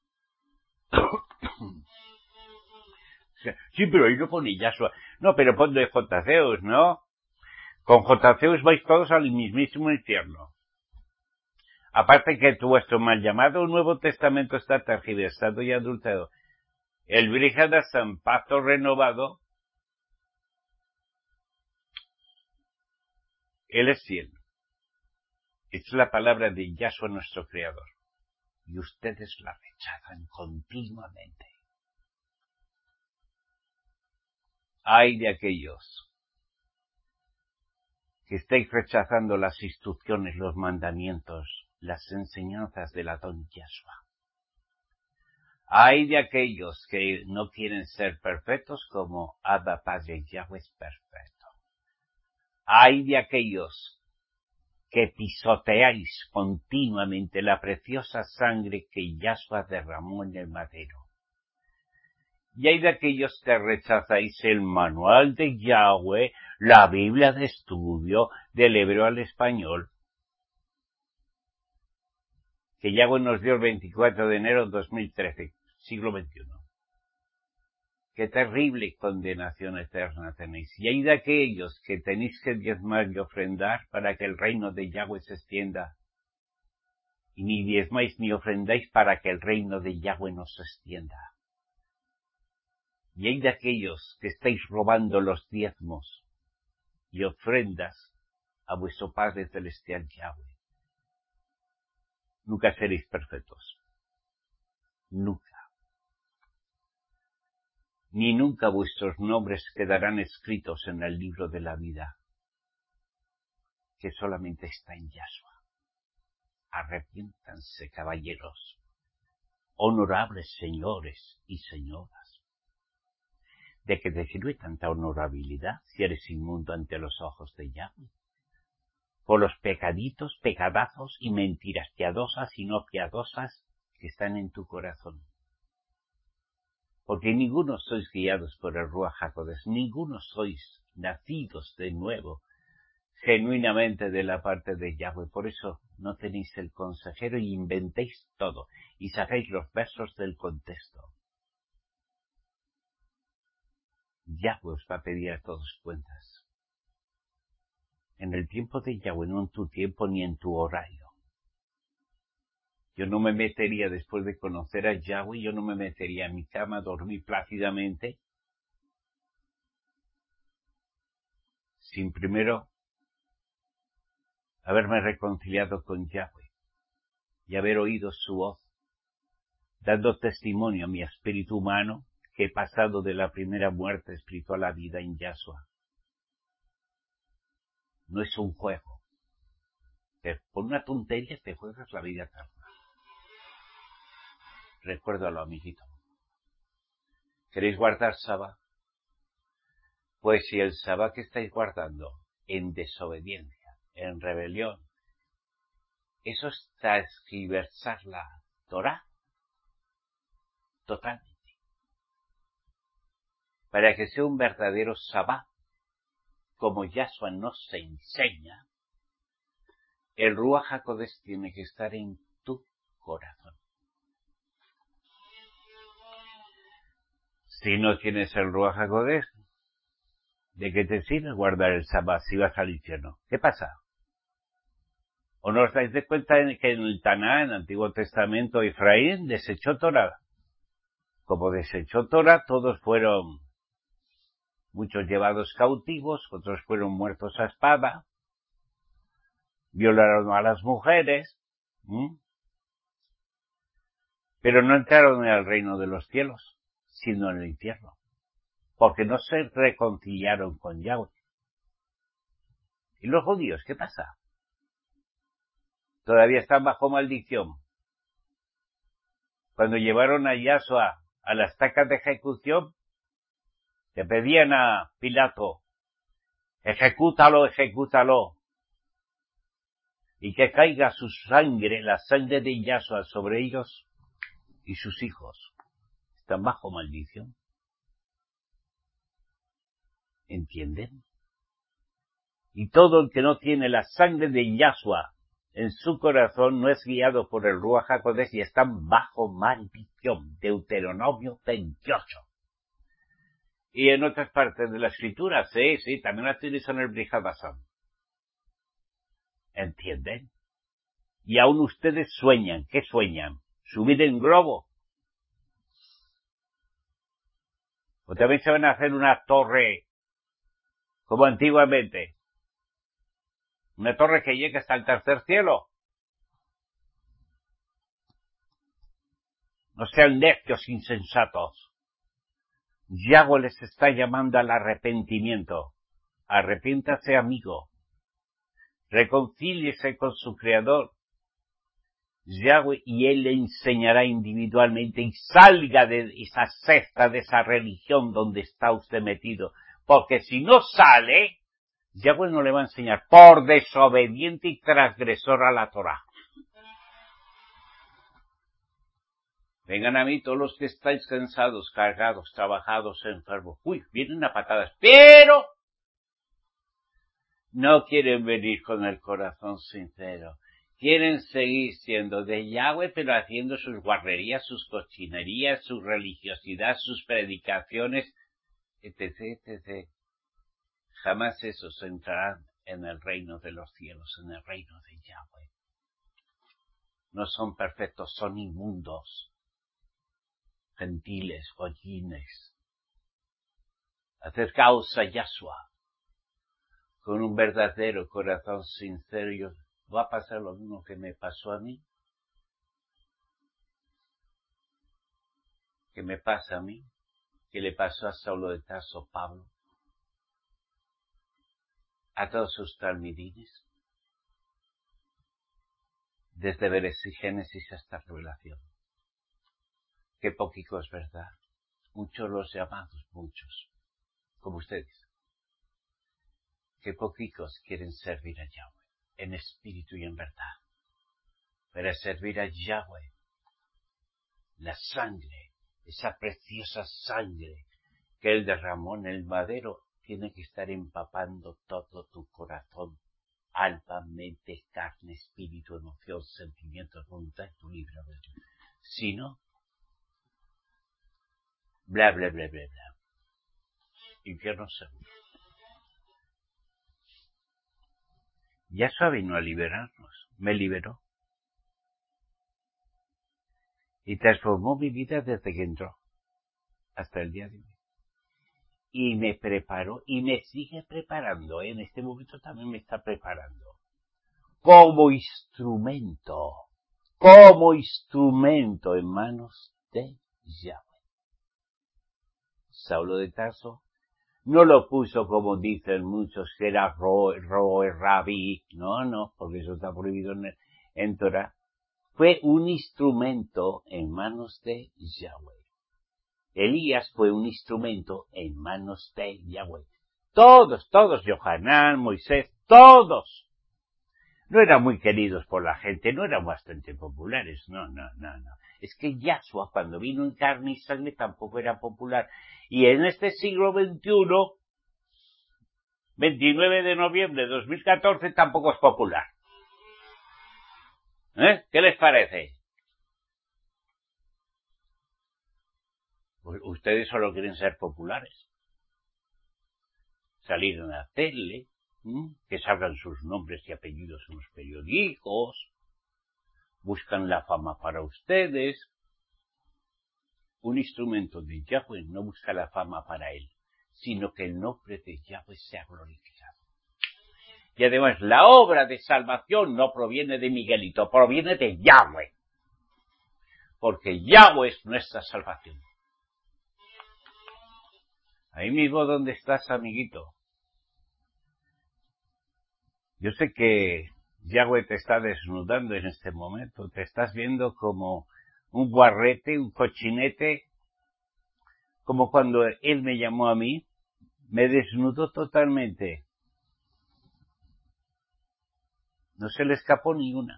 Sí, pero ahí no pone Yahshua. No, pero pone J-Zeus, ¿no? Con J-Zeus vais todos al mismísimo infierno. Aparte que vuestro mal llamado Nuevo Testamento está tergiversado y adulterado. El Brit Hadashah, pacto renovado, Él es fiel. Es la palabra de Yahshua nuestro Creador. Y ustedes la rechazan continuamente. Ay de aquellos que estáis rechazando las instrucciones, los mandamientos, las enseñanzas del Adón Yahshua. Ay de aquellos que no quieren ser perfectos como Abba Padre Yahweh es perfecto. Ay de aquellos que pisoteáis continuamente la preciosa sangre que Yahshua derramó en el madero. Y hay de aquellos que rechazáis el manual de Yahweh, la Biblia de estudio, del hebreo al español, que Yahweh nos dio el 24 de enero de 2013, siglo XXI. Qué terrible condenación eterna tenéis. Y hay de aquellos que tenéis que diezmar y ofrendar para que el reino de Yahweh se extienda. Y ni diezmáis ni ofrendáis para que el reino de Yahweh no se extienda. Y hay de aquellos que estáis robando los diezmos y ofrendas a vuestro Padre Celestial Yahweh. Nunca seréis perfectos. Nunca. Ni nunca vuestros nombres quedarán escritos en el libro de la vida, que solamente está en Yahshua. Arrepiéntanse, caballeros, honorables señores y señoras. ¿De qué te sirve tanta honorabilidad si eres inmundo ante los ojos de Yahweh? Por los pecaditos, pecadazos y mentiras piadosas y no piadosas que están en tu corazón. Porque ninguno sois guiados por el Ruach HaKodesh, ninguno sois nacidos de nuevo, genuinamente de la parte de Yahweh. Por eso no tenéis el consejero y inventéis todo y sacáis los versos del contexto. Yahweh os va a pedir a todos cuentas. En el tiempo de Yahweh, no en tu tiempo ni en tu horario. Yo no me metería, después de conocer a Yahweh, yo no me metería en mi cama a dormir plácidamente sin primero haberme reconciliado con Yahweh y haber oído su voz, dando testimonio a mi espíritu humano que he pasado de la primera muerte espiritual a la vida en Yahshua. No es un juego. Por una tontería te juegas la vida eterna. Recuérdalo, amiguito. ¿Queréis guardar Sabá? Pues si el Sabá que estáis guardando en desobediencia, en rebelión, eso es transgiversar la Torá totalmente. Para que sea un verdadero Sabá, como Yahshua nos enseña, el Ruach HaKodesh tiene que estar en tu corazón. Si no tienes el Ruach HaKodesh, ¿de qué te sirve guardar el Sabá si vas al infierno? ¿Qué pasa? ¿O no os dais de cuenta que en el Taná, en el Antiguo Testamento, Efraín desechó Torah? Como desechó Torah, todos fueron, muchos llevados cautivos, otros fueron muertos a espada, violaron a las mujeres, pero no entraron en el reino de los cielos, sino en el infierno, porque no se reconciliaron con Yahweh. ¿Y los judíos qué pasa? Todavía están bajo maldición. Cuando llevaron a Yahshua a la estaca de ejecución, le pedían a Pilato, ejecútalo, ejecútalo, y que caiga su sangre, la sangre de Yahshua sobre ellos y sus hijos. Están bajo maldición. ¿Entienden? Y todo el que no tiene la sangre de Yahshua en su corazón no es guiado por el Ruach HaKodesh y están bajo maldición. Deuteronomio 28. Y en otras partes de la escritura, sí, también la utilizan el Brit Hadashah. ¿Entienden? Y aún ustedes sueñan. ¿Qué sueñan? ¿Subir en globo? ¿O también se van a hacer una torre como antiguamente? Una torre que llegue hasta el tercer cielo. No sean necios insensatos. Yahweh les está llamando al arrepentimiento. Arrepiéntase, amigo. Reconcíliese con su Creador, Yahweh, y Él le enseñará individualmente y salga de esa secta, de esa religión donde está usted metido. Porque si no sale, Yahweh no le va a enseñar por desobediente y transgresor a la Torá. Vengan a mí todos los que estáis cansados, cargados, trabajados, enfermos. Uy, vienen a patadas, pero no quieren venir con el corazón sincero. Quieren seguir siendo de Yahweh, pero haciendo sus guarrerías, sus cochinerías, su religiosidad, sus predicaciones, etc., etc. Jamás esos entrarán en el reino de los cielos, en el reino de Yahweh. No son perfectos, son inmundos, gentiles, hollines. Acercaos a Yahshua con un verdadero corazón sincero y va a pasar lo mismo que me pasó a mí, que me pasa a mí, que le pasó a Saulo de Tarso, Pablo, a todos sus talmidines, desde Génesis hasta Revelación. Qué poquito es verdad. Muchos los llamados, muchos, como ustedes. Qué poquitos quieren servir a Yahweh, en espíritu y en verdad. Para servir a Yahweh, la sangre, esa preciosa sangre que Él derramó en el madero, tiene que estar empapando todo tu corazón, alma, mente, carne, espíritu, emoción, sentimientos, voluntad, tu libre albedrío. Si no, bla, bla, bla, bla, bla. Infierno seguro. Yahshua vino a liberarnos, me liberó. Y transformó mi vida desde que entró hasta el día de hoy. Y me preparó y me sigue preparando. En este momento también me está preparando. Como instrumento en manos de Yahweh. Saulo de Tarso no lo puso como dicen muchos, que era Rabí. No, porque eso está prohibido en Torah. Fue un instrumento en manos de Yahweh. Elías fue un instrumento en manos de Yahweh. Todos, Yohanan, Moisés, todos. No eran muy queridos por la gente, no eran bastante populares, no. Es que Yahshua, cuando vino en carne y sangre, tampoco era popular. Y en este siglo XXI, 29 de noviembre de 2014, tampoco es popular. ¿Qué les parece? Pues ustedes solo quieren ser populares. Salir en la tele, que salgan sus nombres y apellidos en los periódicos, buscan la fama para ustedes. Un instrumento de Yahweh no busca la fama para él, sino que el nombre de Yahweh sea glorificado. Y además, la obra de salvación no proviene de Miguelito, proviene de Yahweh. Porque Yahweh es nuestra salvación. Ahí mismo donde estás, amiguito. Yo sé que Yahweh te está desnudando en este momento. Te estás viendo como un guarrete, un cochinete. Como cuando Él me llamó a mí, me desnudó totalmente. No se le escapó ni una.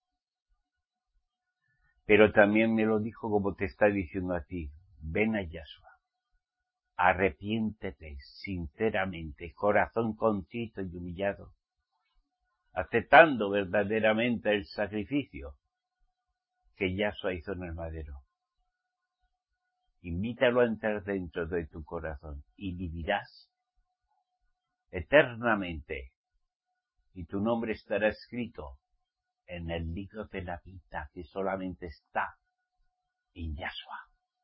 Pero también me lo dijo como te está diciendo a ti. Ven a Yahshua. Arrepiéntete sinceramente, corazón contrito y humillado, aceptando verdaderamente el sacrificio que Yahshua hizo en el madero. Invítalo a entrar dentro de tu corazón y vivirás eternamente. Y tu nombre estará escrito en el libro de la vida que solamente está en Yahshua.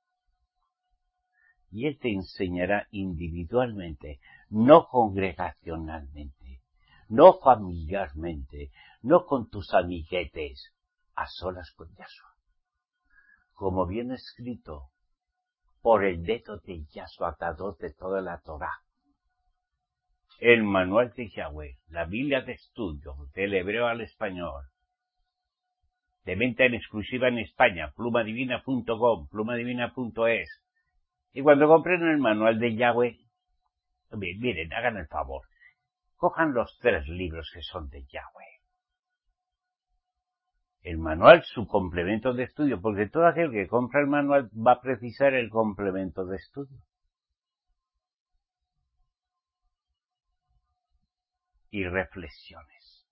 Y Él te enseñará individualmente, no congregacionalmente, no familiarmente, no con tus amiguetes, a solas con Yahshua. Como viene escrito, por el dedo de Yahshua, dador de toda la Torah. El manual de Yahweh, la Biblia de estudio, del hebreo al español, de venta en exclusiva en España, plumadivina.com, plumadivina.es. Y cuando compren el manual de Yahweh, miren, hagan el favor, cojan los 3 libros que son de Yahweh. El manual, su complemento de estudio, porque todo aquel que compra el manual va a precisar el complemento de estudio. Y reflexiones.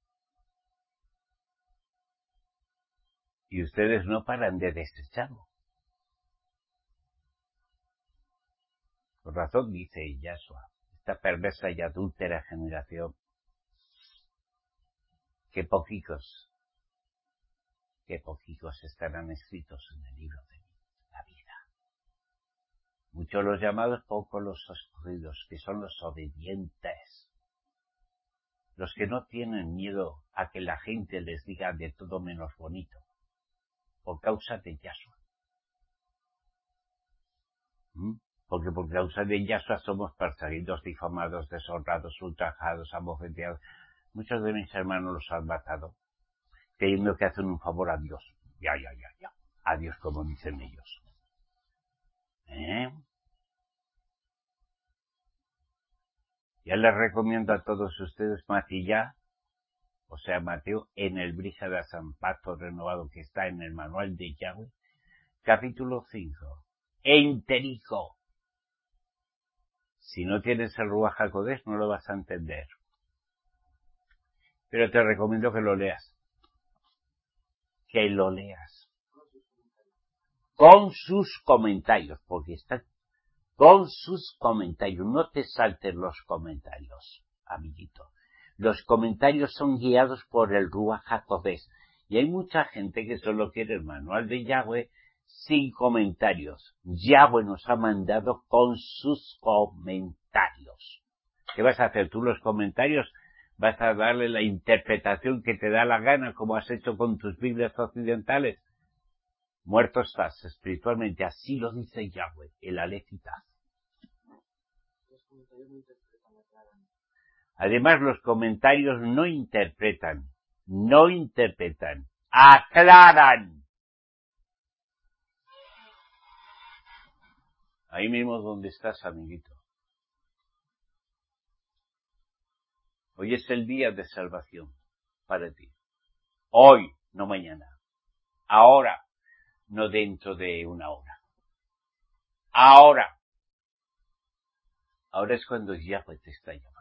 Y ustedes no paran de desecharlo. Por razón dice Yahshua, esta perversa y adúltera generación, que poquicos estarán escritos en el libro de la vida. Muchos los llamados, pocos los escogidos, que son los obedientes. Los que no tienen miedo a que la gente les diga de todo menos bonito, por causa de Yahshua. Porque por causa de Yahshua somos perseguidos, difamados, deshonrados, ultrajados, abofeteados. Muchos de mis hermanos los han matado, creyendo que hacen un favor a Dios. Ya. A Dios, como dicen ellos. Ya les recomiendo a todos ustedes Matillá, o sea, Mateo, en el Brígida San Pacto Renovado, que está en el manual de Yahweh, capítulo 5. Enterico. Si no tienes el Ruach HaKodesh, no lo vas a entender. Pero te recomiendo que lo leas. Que lo leas. Con sus comentarios, porque está con sus comentarios. No te saltes los comentarios, amiguito. Los comentarios son guiados por el Ruach HaKodesh. Y hay mucha gente que solo quiere el manual de Yahweh sin comentarios. Yahweh nos ha mandado con sus comentarios. ¿Qué vas a hacer tú los comentarios? ¿Vas a darle la interpretación que te da la gana, como has hecho con tus Biblias occidentales? Muerto estás espiritualmente, así lo dice Yahweh, el Aleph y Taf. Además, los comentarios no interpretan, aclaran. Ahí mismo donde estás, amiguito. Hoy es el día de salvación para ti. Hoy, no mañana. Ahora, no dentro de una hora. Ahora. Ahora es cuando Yahweh te está llamando.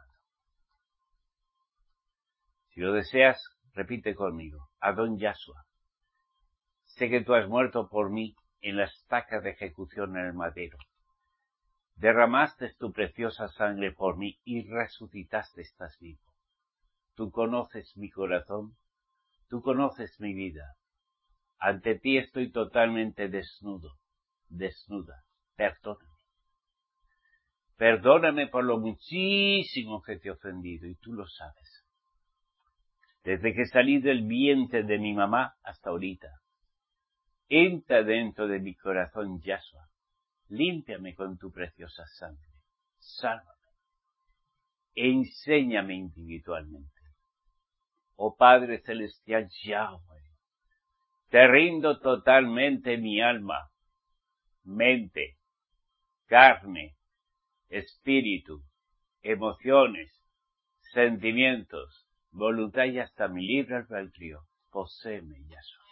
Si lo deseas, repite conmigo. Adón Yahshua. Sé que tú has muerto por mí en la estaca de ejecución en el madero. Derramaste tu preciosa sangre por mí y resucitaste, estás vivo. Tú conoces mi corazón, tú conoces mi vida. Ante ti estoy totalmente desnuda. Perdóname. Perdóname por lo muchísimo que te he ofendido, y tú lo sabes. Desde que salí del vientre de mi mamá hasta ahorita. Entra dentro de mi corazón, Yahshua. Límpiame con tu preciosa sangre. Sálvame. Enséñame individualmente. Oh Padre Celestial Yahweh, te rindo totalmente mi alma, mente, carne, espíritu, emociones, sentimientos, voluntad y hasta mi libre albedrío. Poséeme, Yahshua.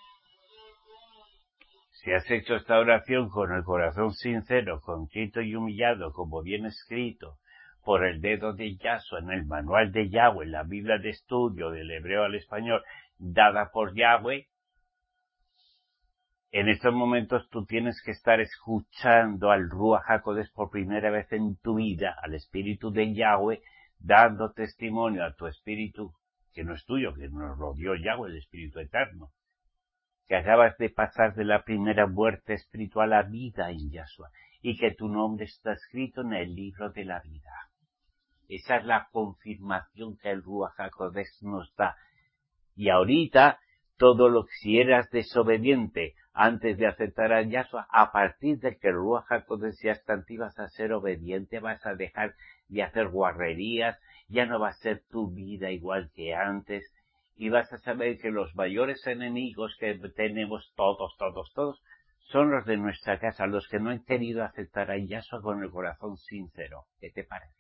Si has hecho esta oración con el corazón sincero, contrito y humillado, como viene escrito, por el dedo de Yahshua en el manual de Yahweh, la Biblia de estudio del hebreo al español, dada por Yahweh, en estos momentos tú tienes que estar escuchando al Ruach HaKodesh por primera vez en tu vida, al Espíritu de Yahweh, dando testimonio a tu Espíritu, que no es tuyo, que nos lo dio Yahweh, el Espíritu Eterno, que acabas de pasar de la primera muerte espiritual a vida en Yahshua, y que tu nombre está escrito en el libro de la vida. Esa es la confirmación que el Ruach HaKodesh nos da. Y ahorita, todo lo que si eras desobediente antes de aceptar a Yahshua, a partir de que el Ruach HaKodesh ya está en ti, vas a ser obediente, vas a dejar de hacer guarrerías, ya no va a ser tu vida igual que antes, y vas a saber que los mayores enemigos que tenemos todos, son los de nuestra casa, los que no han querido aceptar a Yahshua con el corazón sincero. ¿Qué te parece?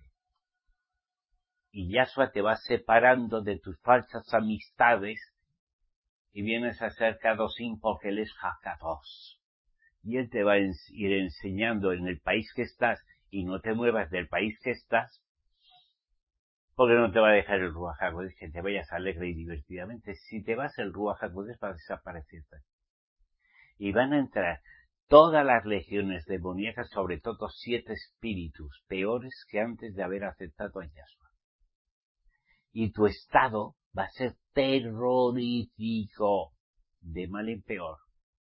Y Yahshua te va separando de tus falsas amistades y vienes a ser Kadoshim porque Él es Hakadosh. Y Él te va a ir enseñando en el país que estás y no te muevas del país que estás, porque no te va a dejar el Ruach HaKodesh que te vayas alegre y divertidamente. Si te vas, el Ruach HaKodesh va a desaparecer. Y van a entrar todas las legiones demoníacas, sobre todo 7 espíritus peores que antes de haber aceptado a Yahshua. Y tu estado va a ser terrorífico, de mal en peor.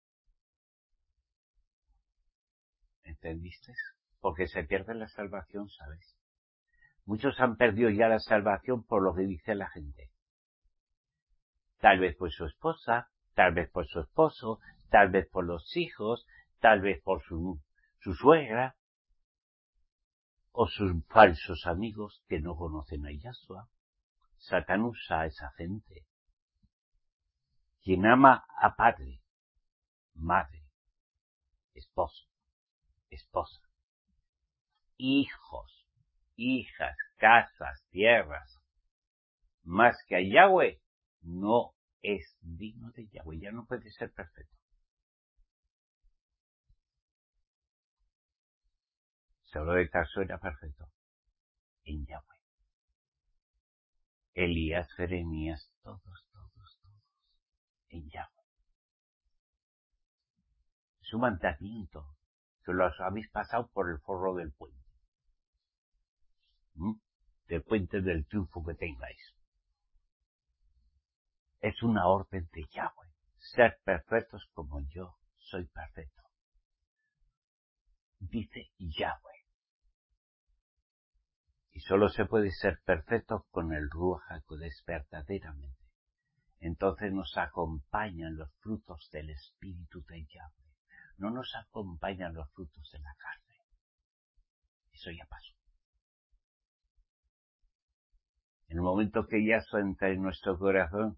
¿Entendiste? Porque se pierde la salvación, ¿sabes? Muchos han perdido ya la salvación por lo que dice la gente. Tal vez por su esposa, tal vez por su esposo, tal vez por los hijos, tal vez por su suegra, o sus falsos amigos que no conocen a Yahshua. Satán usa a esa gente. Quien ama a padre, madre, esposo, esposa, hijos, hijas, casas, tierras, más que a Yahweh, no es digno de Yahweh, ya no puede ser perfecto. Solo de caso era perfecto en Yahweh. Elías, Jeremías, todos, en Yahweh. Es un mandamiento que los habéis pasado por el forro del puente. Del puente del triunfo que tengáis. Es una orden de Yahweh. Ser perfectos como yo soy perfecto. Dice Yahweh. Y solo se puede ser perfecto con el Ruach HaKodesh verdaderamente. Entonces nos acompañan los frutos del Espíritu de Yahweh. No nos acompañan los frutos de la carne. Eso ya pasó. En el momento que Yahshua entra en nuestro corazón,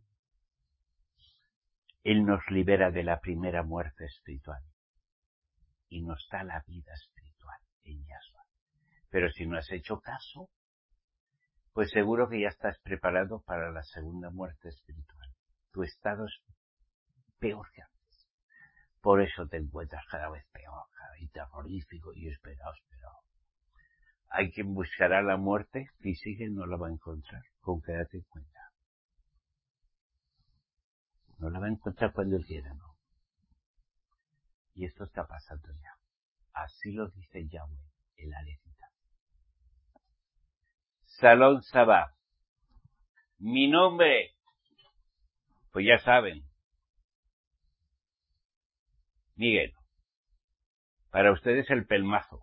Él nos libera de la primera muerte espiritual y nos da la vida espiritual en Yahshua. Pero si no has hecho caso, pues seguro que ya estás preparado para la segunda muerte espiritual. Tu estado es peor que antes. Por eso te encuentras cada vez peor, y terrorífico, y esperaos. Hay quien buscará la muerte física y no la va a encontrar, con que date cuenta. No la va a encontrar cuando él quiera, ¿no? Y esto está pasando ya. Así lo dice Yahweh, el Alefita. Salón Sabá. Mi nombre, pues ya saben, Miguel. Para ustedes el pelmazo.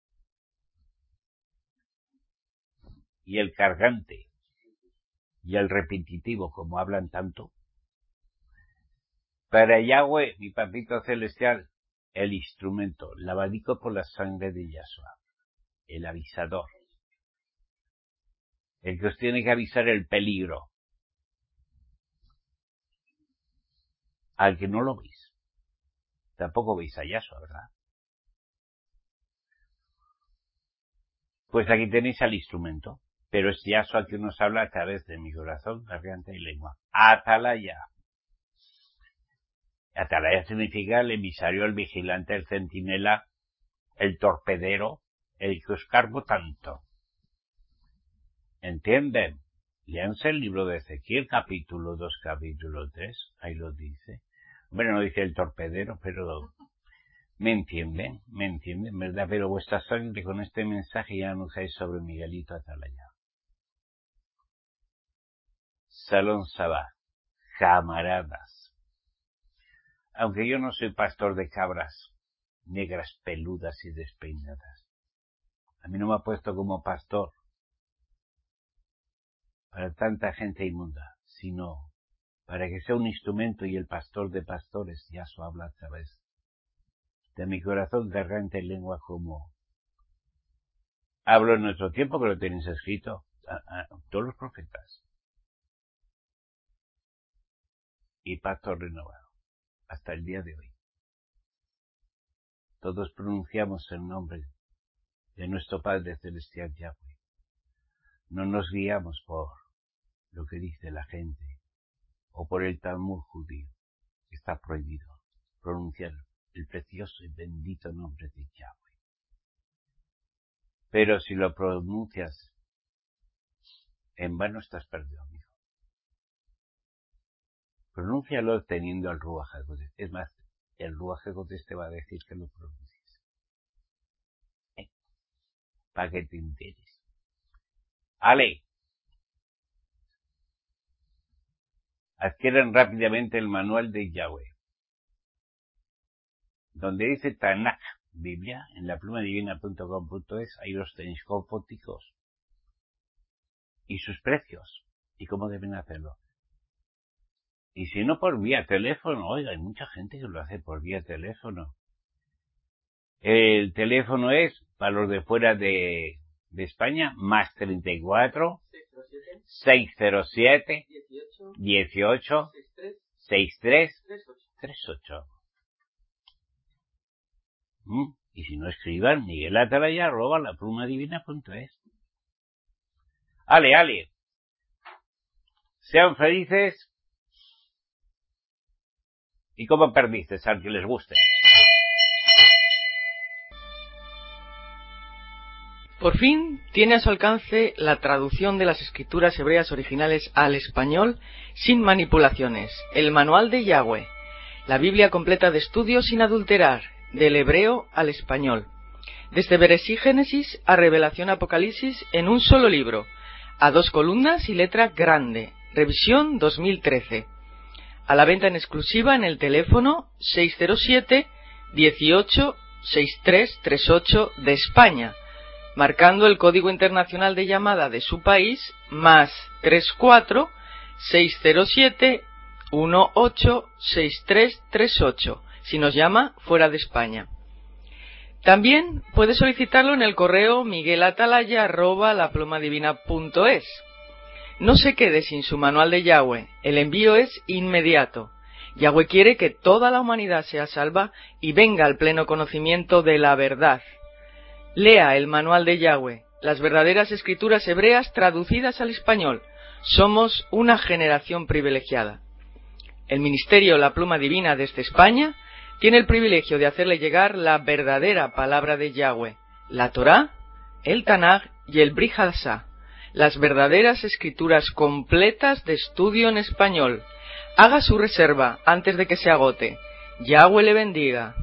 Y el cargante. Y el repetitivo, como hablan tanto. Para Yahweh, mi papito celestial, el instrumento, lavadico por la sangre de Yahshua. El avisador. El que os tiene que avisar el peligro. Al que no lo veis. Tampoco veis a Yahshua, ¿verdad? Pues aquí tenéis al instrumento. Pero es Yahshua que nos habla a través de mi corazón, garganta y lengua. Atalaya. Atalaya significa el emisario, el vigilante, el centinela, el torpedero, el que os cargo tanto. ¿Entienden? Léanse el libro de Ezequiel, capítulo 2, capítulo 3. Ahí lo dice. Bueno, no dice el torpedero, pero me entienden, ¿verdad? Pero vuestra sangre con este mensaje ya anunciáis sobre Miguelito Atalaya. Salón Sabá, camaradas. Aunque yo no soy pastor de cabras negras, peludas y despeinadas, a mí no me ha puesto como pastor para tanta gente inmunda, sino para que sea un instrumento y el pastor de pastores. Yahshua habla a través de mi corazón, garganta y lengua, como hablo en nuestro tiempo, que lo tenéis escrito a todos los profetas. Y pacto renovado, hasta el día de hoy. Todos pronunciamos el nombre de nuestro Padre Celestial Yahweh. No nos guiamos por lo que dice la gente o por el Talmud judío. está prohibido pronunciar el precioso y bendito nombre de Yahweh. Pero si lo pronuncias en vano, estás perdido, amigo. Pronúncialo teniendo el Ruach HaKodesh. Es más, el Ruach HaKodesh te va a decir que lo pronuncies. Para que te enteres. Ale. Adquieran rápidamente el manual de Yahweh, donde dice Tanakh, Biblia, en laplumadivina.com.es, ahí los tenéis con foticos y sus precios y cómo deben hacerlo. Y si no, por vía teléfono. Oiga, hay mucha gente que lo hace por vía teléfono. El teléfono es, para los de fuera de España, más 34 607 18 63 38. Y si no, escriban miguelatalaya@laplumadivina.es. Ale. Sean felices. Y como perdices al que les guste. Por fin tiene a su alcance la traducción de las escrituras hebreas originales al español sin manipulaciones, el Manual de Yahweh, la Biblia completa de estudio sin adulterar, del hebreo al español, desde Bereshit Génesis a Revelación Apocalipsis en un solo libro, a 2 columnas y letra grande, revisión 2013, a la venta en exclusiva en el teléfono 607 18 6338 de España, marcando el código internacional de llamada de su país, más 34 607 18 6338, si nos llama fuera de España. También puede solicitarlo en el correo miguelatalaya@laplumadivina.es. No se quede sin su manual de Yahweh, el envío es inmediato. Yahweh quiere que toda la humanidad sea salva y venga al pleno conocimiento de la verdad. Lea el manual de Yahweh, las verdaderas escrituras hebreas traducidas al español. Somos una generación privilegiada. El Ministerio La Pluma Divina desde España tiene el privilegio de hacerle llegar la verdadera palabra de Yahweh, la Torá, el Tanaj y el Brit Hadashah, las verdaderas escrituras completas de estudio en español. Haga su reserva antes de que se agote. Yahweh le bendiga.